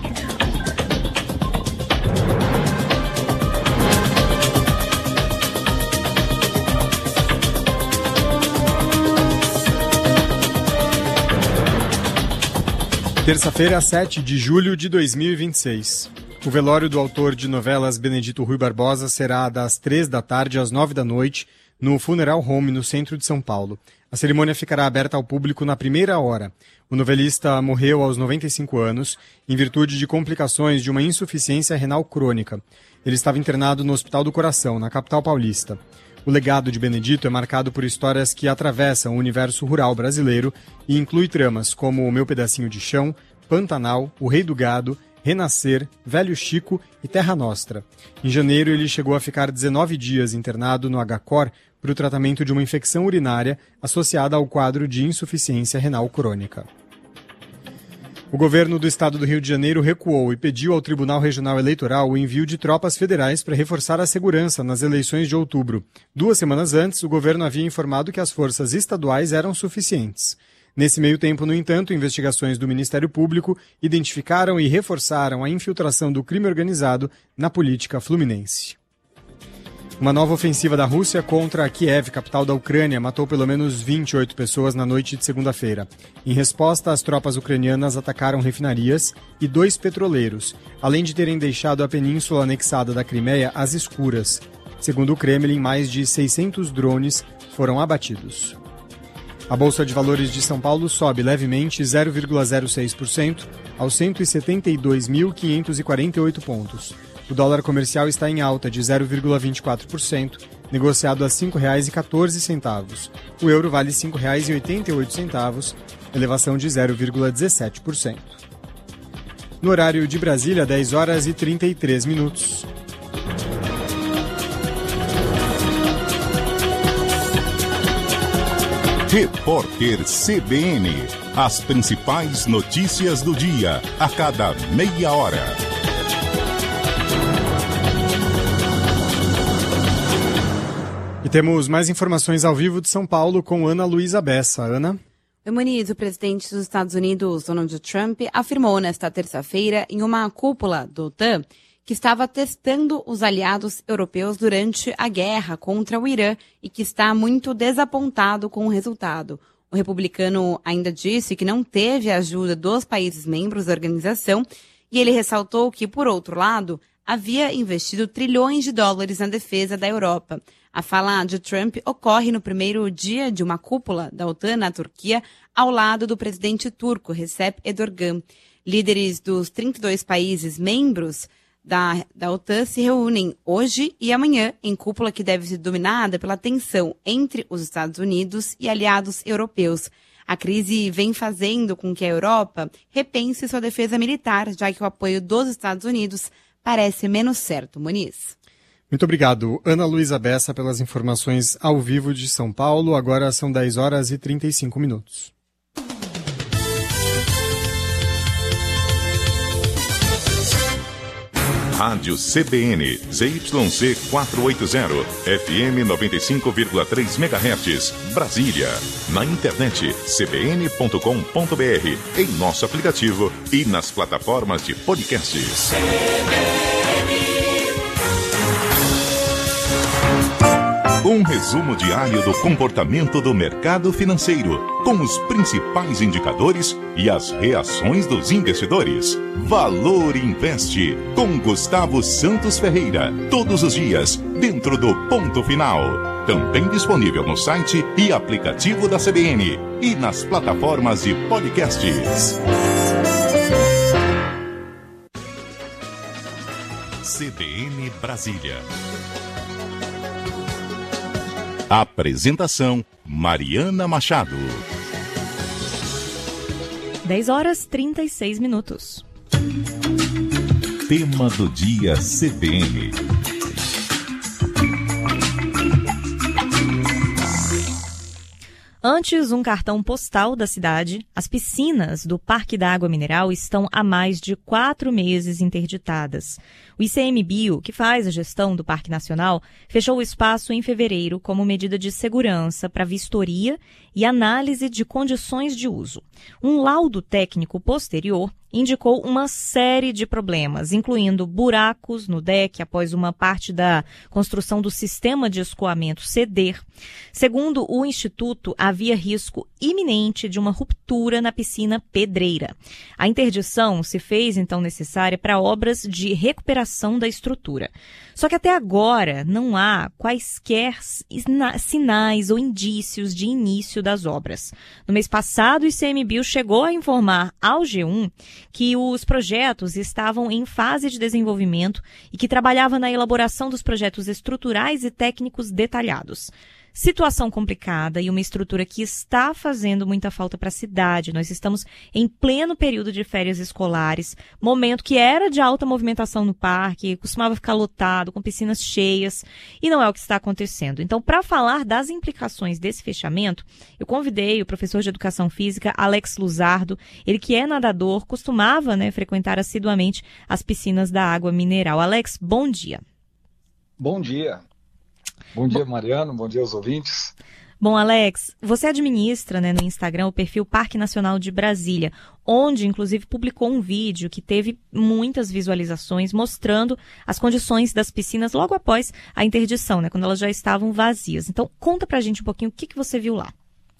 Terça-feira, 7 de julho de 2026. O velório do autor de novelas Benedito Rui Barbosa será das 3 da tarde às 9 da noite no Funeral Home, no centro de São Paulo. A cerimônia ficará aberta ao público na primeira hora. O novelista morreu aos 95 anos em virtude de complicações de uma insuficiência renal crônica. Ele estava internado no Hospital do Coração, na capital paulista. O legado de Benedito é marcado por histórias que atravessam o universo rural brasileiro e inclui tramas como O Meu Pedacinho de Chão, Pantanal, O Rei do Gado, Renascer, Velho Chico e Terra Nostra. Em janeiro, ele chegou a ficar 19 dias internado no HCOR para o tratamento de uma infecção urinária associada ao quadro de insuficiência renal crônica. O governo do estado do Rio de Janeiro recuou e pediu ao Tribunal Regional Eleitoral o envio de tropas federais para reforçar a segurança nas eleições de outubro. 2 semanas antes, o governo havia informado que as forças estaduais eram suficientes. Nesse meio tempo, no entanto, investigações do Ministério Público identificaram e reforçaram a infiltração do crime organizado na política fluminense. Uma nova ofensiva da Rússia contra Kiev, capital da Ucrânia, matou pelo menos 28 pessoas na noite de segunda-feira. Em resposta, as tropas ucranianas atacaram refinarias e 2 petroleiros, além de terem deixado a península anexada da Crimeia às escuras. Segundo o Kremlin, mais de 600 drones foram abatidos. A Bolsa de Valores de São Paulo sobe levemente 0,06% aos 172.548 pontos. O dólar comercial está em alta de 0,24%, negociado a R$ 5,14. O euro vale R$ 5,88, elevação de 0,17%. No horário de Brasília, 10 horas e 33 minutos. Repórter CBN. As principais notícias do dia, a cada meia hora. E temos mais informações ao vivo de São Paulo com Ana Luísa Bessa. Ana? Oi, Muniz, o presidente dos Estados Unidos, Donald Trump, afirmou nesta terça-feira em uma cúpula do OTAN que estava testando os aliados europeus durante a guerra contra o Irã e que está muito desapontado com o resultado. O republicano ainda disse que não teve a ajuda dos países membros da organização e ele ressaltou que, por outro lado, havia investido trilhões de dólares na defesa da Europa. A fala de Trump ocorre no primeiro dia de uma cúpula da OTAN na Turquia, ao lado do presidente turco Recep Erdogan. Líderes dos 32 países membros da OTAN se reúnem hoje e amanhã em cúpula que deve ser dominada pela tensão entre os Estados Unidos e aliados europeus. A crise vem fazendo com que a Europa repense sua defesa militar, já que o apoio dos Estados Unidos parece menos certo. Muniz. Muito obrigado, Ana Luísa Bessa, pelas informações ao vivo de São Paulo. Agora são 10 horas e 35 minutos. Rádio CBN, ZYC 480, FM 95,3 MHz, Brasília. Na internet, cbn.com.br, em nosso aplicativo e nas plataformas de podcasts. Um resumo diário do comportamento do mercado financeiro, com os principais indicadores e as reações dos investidores. Valor Investe, com Gustavo Santos Ferreira, todos os dias, dentro do Ponto Final. Também disponível no site e aplicativo da CBN e nas plataformas de podcasts. CBN Brasília. Apresentação: Mariana Machado. 10 horas 36 minutos. Tema do dia CBN. Antes um cartão postal da cidade, as piscinas do Parque da Água Mineral estão há mais de 4 meses interditadas. O ICMBio, que faz a gestão do Parque Nacional, fechou o espaço em fevereiro como medida de segurança para vistoria e análise de condições de uso. Um laudo técnico posterior indicou uma série de problemas, incluindo buracos no deck após uma parte da construção do sistema de escoamento ceder. Segundo o Instituto, havia risco iminente de uma ruptura na piscina pedreira. A interdição se fez, então, necessária para obras de recuperação da estrutura. Só que até agora não há quaisquer sinais ou indícios de início das obras. No mês passado, o ICMBio chegou a informar ao G1 que os projetos estavam em fase de desenvolvimento e que trabalhava na elaboração dos projetos estruturais e técnicos detalhados. Situação complicada e uma estrutura que está fazendo muita falta para a cidade. Nós estamos em pleno período de férias escolares, momento que era de alta movimentação no parque, costumava ficar lotado, com piscinas cheias, e não é o que está acontecendo. Então, para falar das implicações desse fechamento, eu convidei o professor de Educação Física, Alex Luzardo, ele que é nadador, costumava, frequentar assiduamente as piscinas da Água Mineral. Alex, bom dia. Bom dia. Bom dia, Mariano. Bom dia aos ouvintes. Bom, Alex, você administra no Instagram o perfil Parque Nacional de Brasília, onde, inclusive, publicou um vídeo que teve muitas visualizações mostrando as condições das piscinas logo após a interdição, quando elas já estavam vazias. Então, conta pra gente um pouquinho o que você viu lá.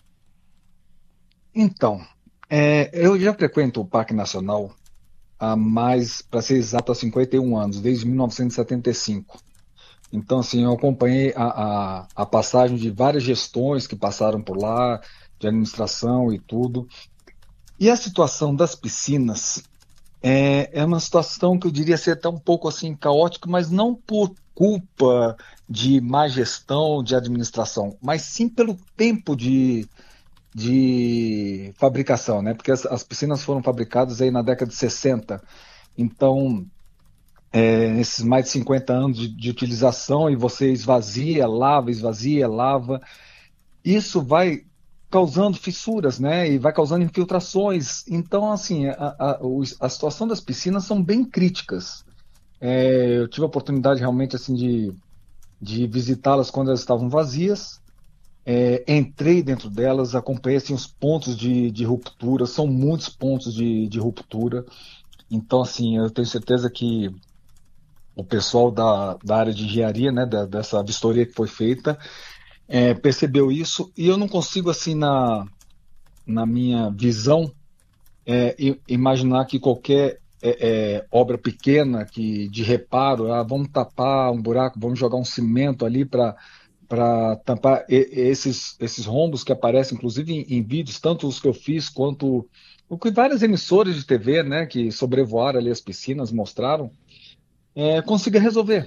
Então, eu já frequento o Parque Nacional há mais, para ser exato, há 51 anos, desde 1975. Então, assim, eu acompanhei a passagem de várias gestões que passaram por lá, de administração e tudo. E a situação das piscinas é uma situação que eu diria ser até um pouco assim caótica, mas não por culpa de má gestão, de administração, mas sim pelo tempo de fabricação, Porque as piscinas foram fabricadas aí na década de 60. Então, esses mais de 50 anos de utilização, e você esvazia, lava, isso vai causando fissuras, E vai causando infiltrações. Então, assim, a situação das piscinas são bem críticas. Eu tive a oportunidade realmente assim de visitá-las quando elas estavam vazias. Entrei dentro delas, acompanhei assim, os pontos de ruptura, são muitos pontos de ruptura. Então, assim, eu tenho certeza que o pessoal da área de engenharia, dessa vistoria que foi feita, percebeu isso, e eu não consigo, assim, na minha visão, imaginar que qualquer obra pequena de reparo, vamos tapar um buraco, vamos jogar um cimento ali para tampar esses rombos que aparecem, inclusive em vídeos, tanto os que eu fiz quanto o que várias emissoras de TV, que sobrevoaram ali as piscinas, mostraram, consiga resolver.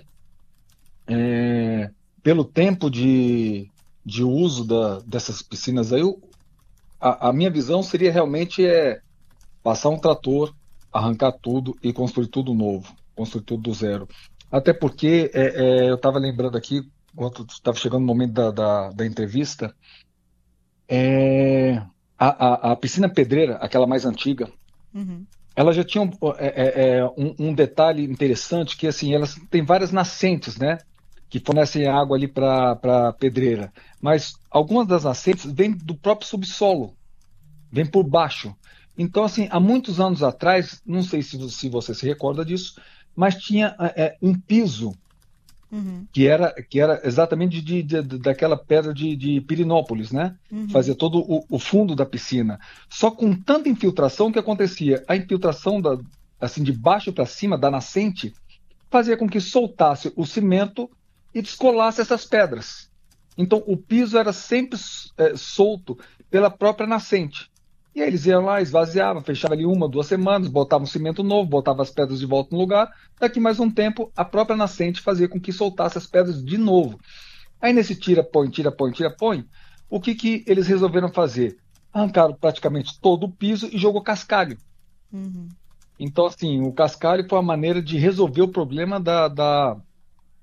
Pelo tempo de uso dessas piscinas aí, a minha visão seria realmente passar um trator, arrancar tudo e construir tudo novo, construir tudo do zero. Até porque eu estava lembrando aqui, quando estava chegando o momento da entrevista, a piscina pedreira, aquela mais antiga, ela já tinha um detalhe interessante, que assim, elas têm várias nascentes, que fornecem água ali para a pedreira. Mas algumas das nascentes vêm do próprio subsolo, vêm por baixo. Então, assim, há muitos anos atrás, não sei se você se recorda disso, mas tinha um piso que era exatamente daquela pedra de Pirinópolis, Fazia todo o fundo da piscina. Só com tanta infiltração, que acontecia? A infiltração assim, de baixo para cima, da nascente, fazia com que soltasse o cimento e descolasse essas pedras. Então, o piso era sempre solto pela própria nascente. E aí eles iam lá, esvaziavam, fechavam ali 1, 2 semanas, botavam cimento novo, botavam as pedras de volta no lugar. Daqui mais um tempo, a própria nascente fazia com que soltasse as pedras de novo. Aí nesse tira-põe, o que eles resolveram fazer? Arrancaram praticamente todo o piso e jogou cascalho. Então, assim, o cascalho foi a maneira de resolver o problema da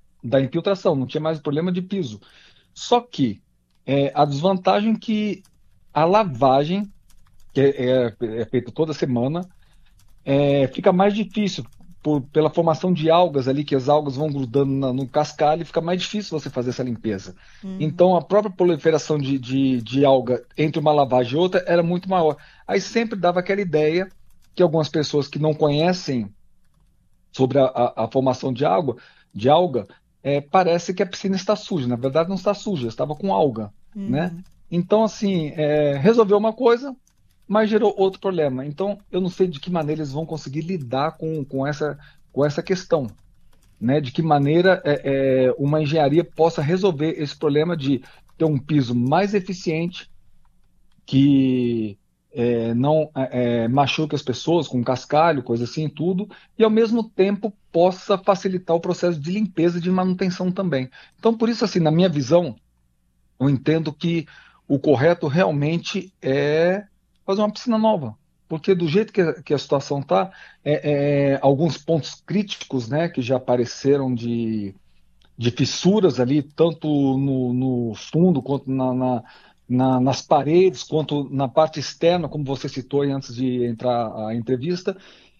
infiltração. Não tinha mais problema de piso. Só que a desvantagem é que a lavagem, que é feita toda semana, fica mais difícil pela formação de algas ali, que as algas vão grudando no cascalho e fica mais difícil você fazer essa limpeza. Então a própria proliferação de alga entre uma lavagem e outra era muito maior. Aí sempre dava aquela ideia que algumas pessoas que não conhecem sobre a formação de alga, parece que a piscina está suja. Na verdade não está suja, estava com alga, né? Então assim, resolveu uma coisa, mas gerou outro problema. Então, eu não sei de que maneira eles vão conseguir lidar com essa questão, né? De que maneira uma engenharia possa resolver esse problema de ter um piso mais eficiente, que não machuque as pessoas com cascalho, coisa assim, tudo, e ao mesmo tempo possa facilitar o processo de limpeza e de manutenção também. Então, por isso, assim, na minha visão, eu entendo que o correto realmente é fazer uma piscina nova, porque do jeito que a situação está, alguns pontos críticos, né, que já apareceram de fissuras ali, tanto no fundo, quanto nas paredes, quanto na parte externa, como você citou aí antes de entrar a entrevista,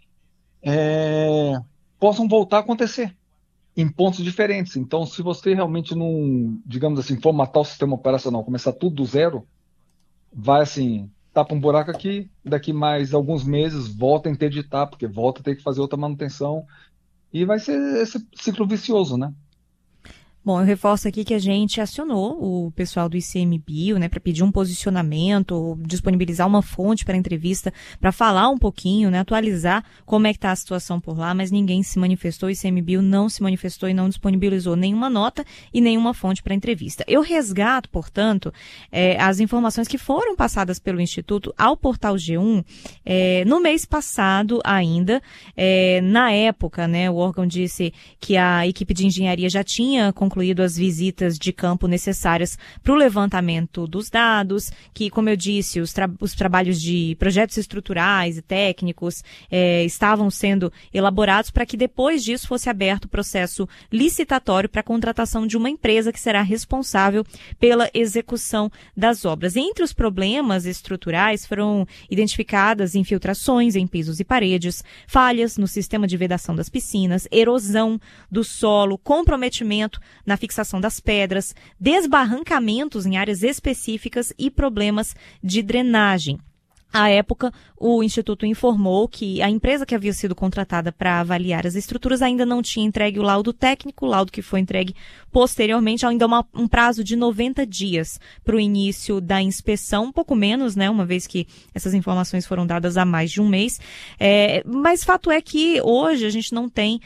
possam voltar a acontecer em pontos diferentes. Então, se você realmente não, digamos assim, formatar o sistema operacional, começar tudo do zero, vai assim, tapa um buraco aqui, daqui mais alguns meses volta a interditar, porque volta a ter que fazer outra manutenção, e vai ser esse ciclo vicioso, né? Bom, eu reforço aqui que a gente acionou o pessoal do ICMBio, né, para pedir um posicionamento, disponibilizar uma fonte para a entrevista, para falar um pouquinho, né, atualizar como é que está a situação por lá, mas ninguém se manifestou, o ICMBio não se manifestou e não disponibilizou nenhuma nota e nenhuma fonte para a entrevista. Eu resgato, portanto, as informações que foram passadas pelo Instituto ao portal G1 no mês passado ainda. Na época, né, o órgão disse que a equipe de engenharia já tinha concluído as visitas de campo necessárias para o levantamento dos dados, que, como eu disse, os trabalhos de projetos estruturais e técnicos estavam sendo elaborados para que depois disso fosse aberto o processo licitatório para a contratação de uma empresa que será responsável pela execução das obras. Entre os problemas estruturais foram identificadas infiltrações em pisos e paredes, falhas no sistema de vedação das piscinas, erosão do solo, comprometimento na fixação das pedras, desbarrancamentos em áreas específicas e problemas de drenagem. À época, o Instituto informou que a empresa que havia sido contratada para avaliar as estruturas ainda não tinha entregue o laudo técnico, o laudo que foi entregue posteriormente, ainda um prazo de 90 dias para o início da inspeção, um pouco menos, né, uma vez que essas informações foram dadas há mais de um mês. Mas fato é que hoje a gente não tem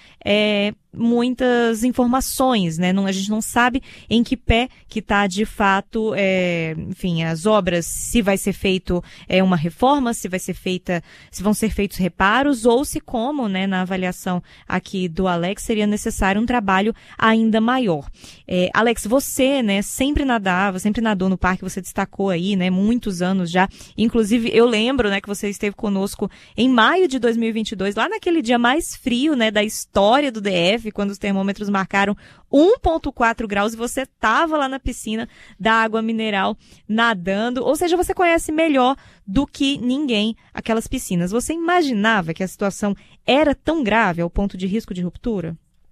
muitas informações, né? A gente não sabe em que pé que está de fato, enfim, as obras, se vai ser feito uma reforma, se vão ser feitos reparos ou se, como, né, na avaliação aqui do Alex, seria necessário um trabalho ainda maior. Alex, você, né, sempre nadou no parque, você destacou aí, né, muitos anos já, inclusive eu lembro, né, que você esteve conosco em maio de 2022, lá naquele dia mais frio, né, da história do DF, quando os termômetros marcaram 1,4 graus e você estava lá na piscina da água mineral nadando, ou seja, você conhece melhor do que ninguém aquelas piscinas. Você imaginava que a situação era tão grave ao ponto de risco de ruptura?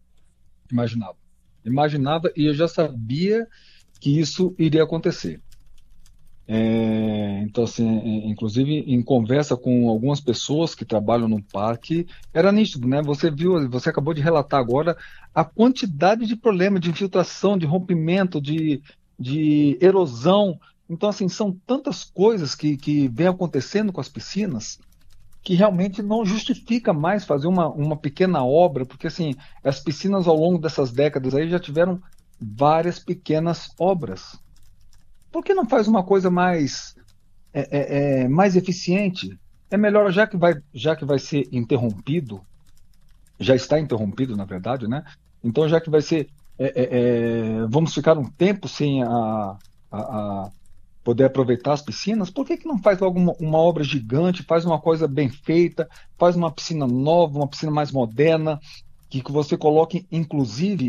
Imaginava, e eu já sabia que isso iria acontecer. Então, assim, inclusive em conversa com algumas pessoas que trabalham no parque, era nítido, né? Você acabou de relatar agora a quantidade de problemas de infiltração, de rompimento, de erosão. Então, assim, são tantas coisas que vem acontecendo com as piscinas que realmente não justifica mais fazer uma pequena obra, porque, assim, as piscinas ao longo dessas décadas aí já tiveram várias pequenas obras. Por que não faz uma coisa mais eficiente? É melhor, já que vai ser interrompido, já está interrompido, na verdade, né? Então, já que vai ser, vamos ficar um tempo sem poder aproveitar as piscinas, por que não faz logo uma obra gigante, faz uma coisa bem feita, faz uma piscina nova, uma piscina mais moderna, que você coloque, inclusive,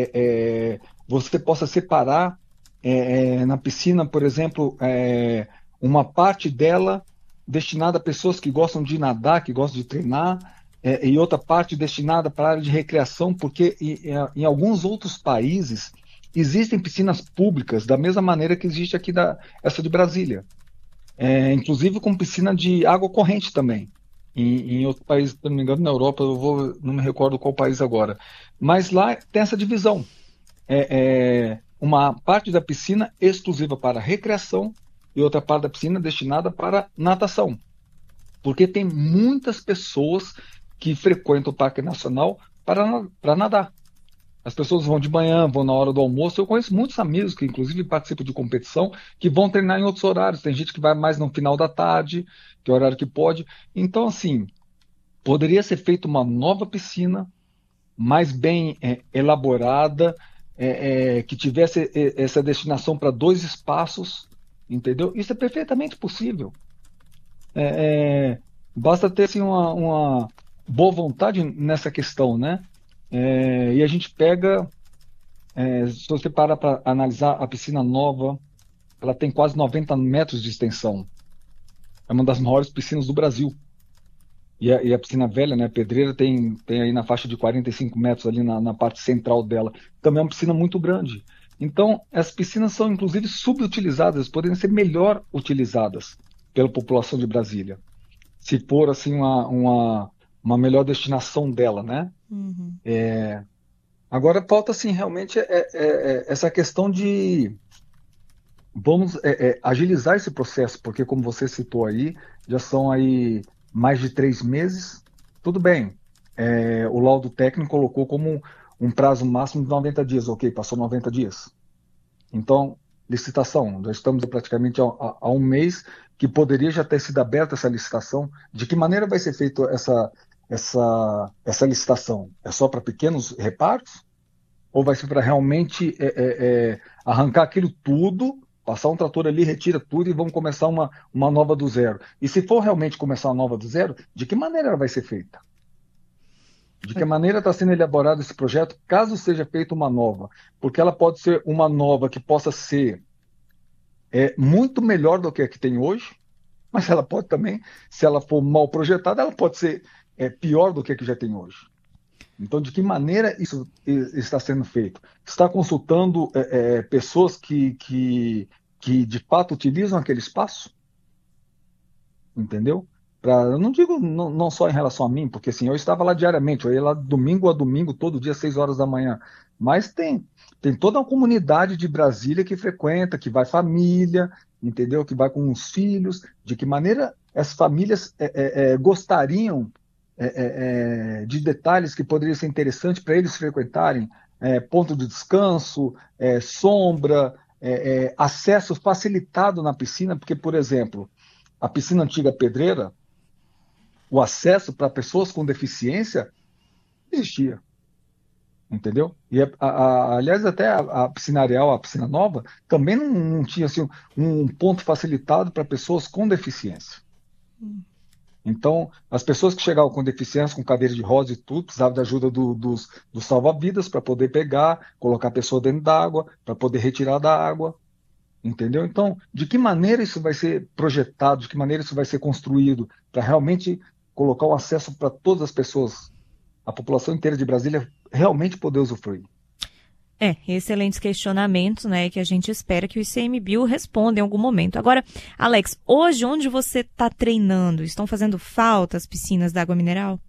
você possa separar na piscina, por exemplo, uma parte dela destinada a pessoas que gostam de nadar, que gostam de treinar, e outra parte destinada para a área de recreação, porque em alguns outros países existem piscinas públicas da mesma maneira que existe aqui essa de Brasília. Inclusive com piscina de água corrente também. Em outro país, se não me engano, na Europa, não me recordo qual país agora. Mas lá tem essa divisão. Uma parte da piscina exclusiva para recreação e outra parte da piscina destinada para natação. Porque tem muitas pessoas que frequentam o Parque Nacional para nadar. As pessoas vão de manhã, vão na hora do almoço. Eu conheço muitos amigos que, inclusive, participam de competição, que vão treinar em outros horários. Tem gente que vai mais no final da tarde, que é o horário que pode. Então, assim, poderia ser feita uma nova piscina, mais bem elaborada, que tivesse essa destinação para 2 espaços, entendeu? Isso é perfeitamente possível. Basta ter assim, uma boa vontade nessa questão, né? E a gente pega, se você parar para analisar a piscina nova, ela tem quase 90 metros de extensão. É uma das maiores piscinas do Brasil. E a piscina velha, né, Pedreira, tem aí na faixa de 45 metros ali na parte central dela. Também é uma piscina muito grande. Então, as piscinas são, inclusive, subutilizadas, poderiam ser melhor utilizadas pela população de Brasília. Se for, assim, uma melhor destinação dela, né? Uhum. Agora, falta, assim, realmente essa questão de... Vamos agilizar esse processo, porque, como você citou aí, já são aí mais de 3 meses. Tudo bem, o laudo técnico colocou como um prazo máximo de 90 dias. Ok, passou 90 dias. Então, licitação, já estamos praticamente há um mês que poderia já ter sido aberta essa licitação. De que maneira vai ser feita essa licitação? É só para pequenos repartos? Ou vai ser para realmente arrancar aquilo tudo, passar um trator ali, retira tudo e vamos começar uma nova do zero? E se for realmente começar uma nova do zero, de que maneira ela vai ser feita? De que maneira está sendo elaborado esse projeto, caso seja feita uma nova? Porque ela pode ser uma nova que possa ser muito melhor do que a que tem hoje, mas ela pode também, se ela for mal projetada, ela pode ser pior do que a que já tem hoje. Então, de que maneira isso está sendo feito? Está consultando pessoas que de fato utilizam aquele espaço? Entendeu? Eu não digo não só em relação a mim, porque assim, eu estava lá diariamente, eu ia lá domingo a domingo, todo dia, 6 horas da manhã. Mas tem toda uma comunidade de Brasília que frequenta, que vai família, entendeu? Que vai com os filhos. De que maneira as famílias gostariam de detalhes que poderiam ser interessantes para eles frequentarem? Ponto de descanso, sombra, acesso facilitado na piscina, porque, por exemplo, a piscina antiga Pedreira, o acesso para pessoas com deficiência existia, entendeu? E aliás, até a piscina Areal, a piscina nova, também não tinha assim, um ponto facilitado para pessoas com deficiência. Então, as pessoas que chegavam com deficiência, com cadeira de rodas e tudo, precisavam da ajuda dos salva-vidas para poder pegar, colocar a pessoa dentro da água, para poder retirar da água. Entendeu? Então, de que maneira isso vai ser projetado, de que maneira isso vai ser construído, para realmente colocar o acesso para todas as pessoas, a população inteira de Brasília, realmente poder usufruir? Excelentes questionamentos, né, que a gente espera que o ICMBio responda em algum momento. Agora, Alex, hoje onde você está treinando? Estão fazendo falta as piscinas da água mineral?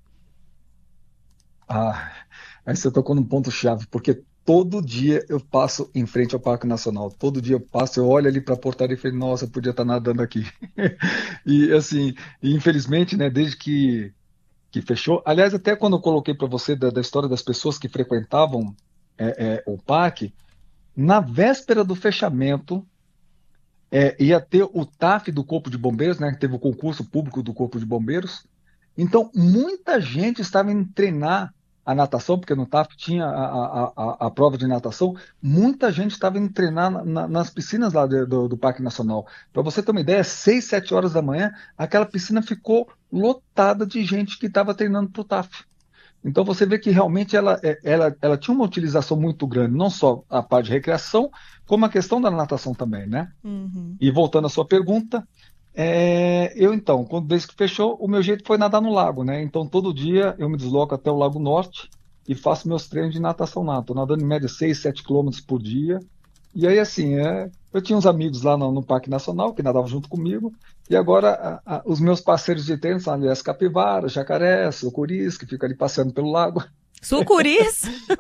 Aí você tocou num ponto-chave, porque todo dia eu passo em frente ao Parque Nacional. Todo dia eu passo, eu olho ali para a portaria e falo, nossa, eu podia estar nadando aqui. E assim, infelizmente, né, desde que fechou. Aliás, até quando eu coloquei para você da história das pessoas que frequentavam o parque, na véspera do fechamento, ia ter o TAF do Corpo de Bombeiros, né, que teve o concurso público do Corpo de Bombeiros. Então, muita gente estava indo treinar a natação, porque no TAF tinha a prova de natação. Muita gente estava indo treinar nas piscinas lá do Parque Nacional. Para você ter uma ideia, 6, 7 horas da manhã, aquela piscina ficou lotada de gente que estava treinando para o TAF. Então você vê que realmente ela tinha uma utilização muito grande, não só a parte de recreação, como a questão da natação também, né? Uhum. E voltando à sua pergunta, eu então, desde que fechou, o meu jeito foi nadar no lago, né? Então todo dia eu me desloco até o Lago Norte e faço meus treinos de natação lá. Estou nadando em média 6, 7 quilômetros por dia. E aí, assim, eu tinha uns amigos lá no Parque Nacional que nadavam junto comigo, e agora os meus parceiros de treino são, aliás, capivaras, jacarés, sucuris, que ficam ali passeando pelo lago. Sucuris?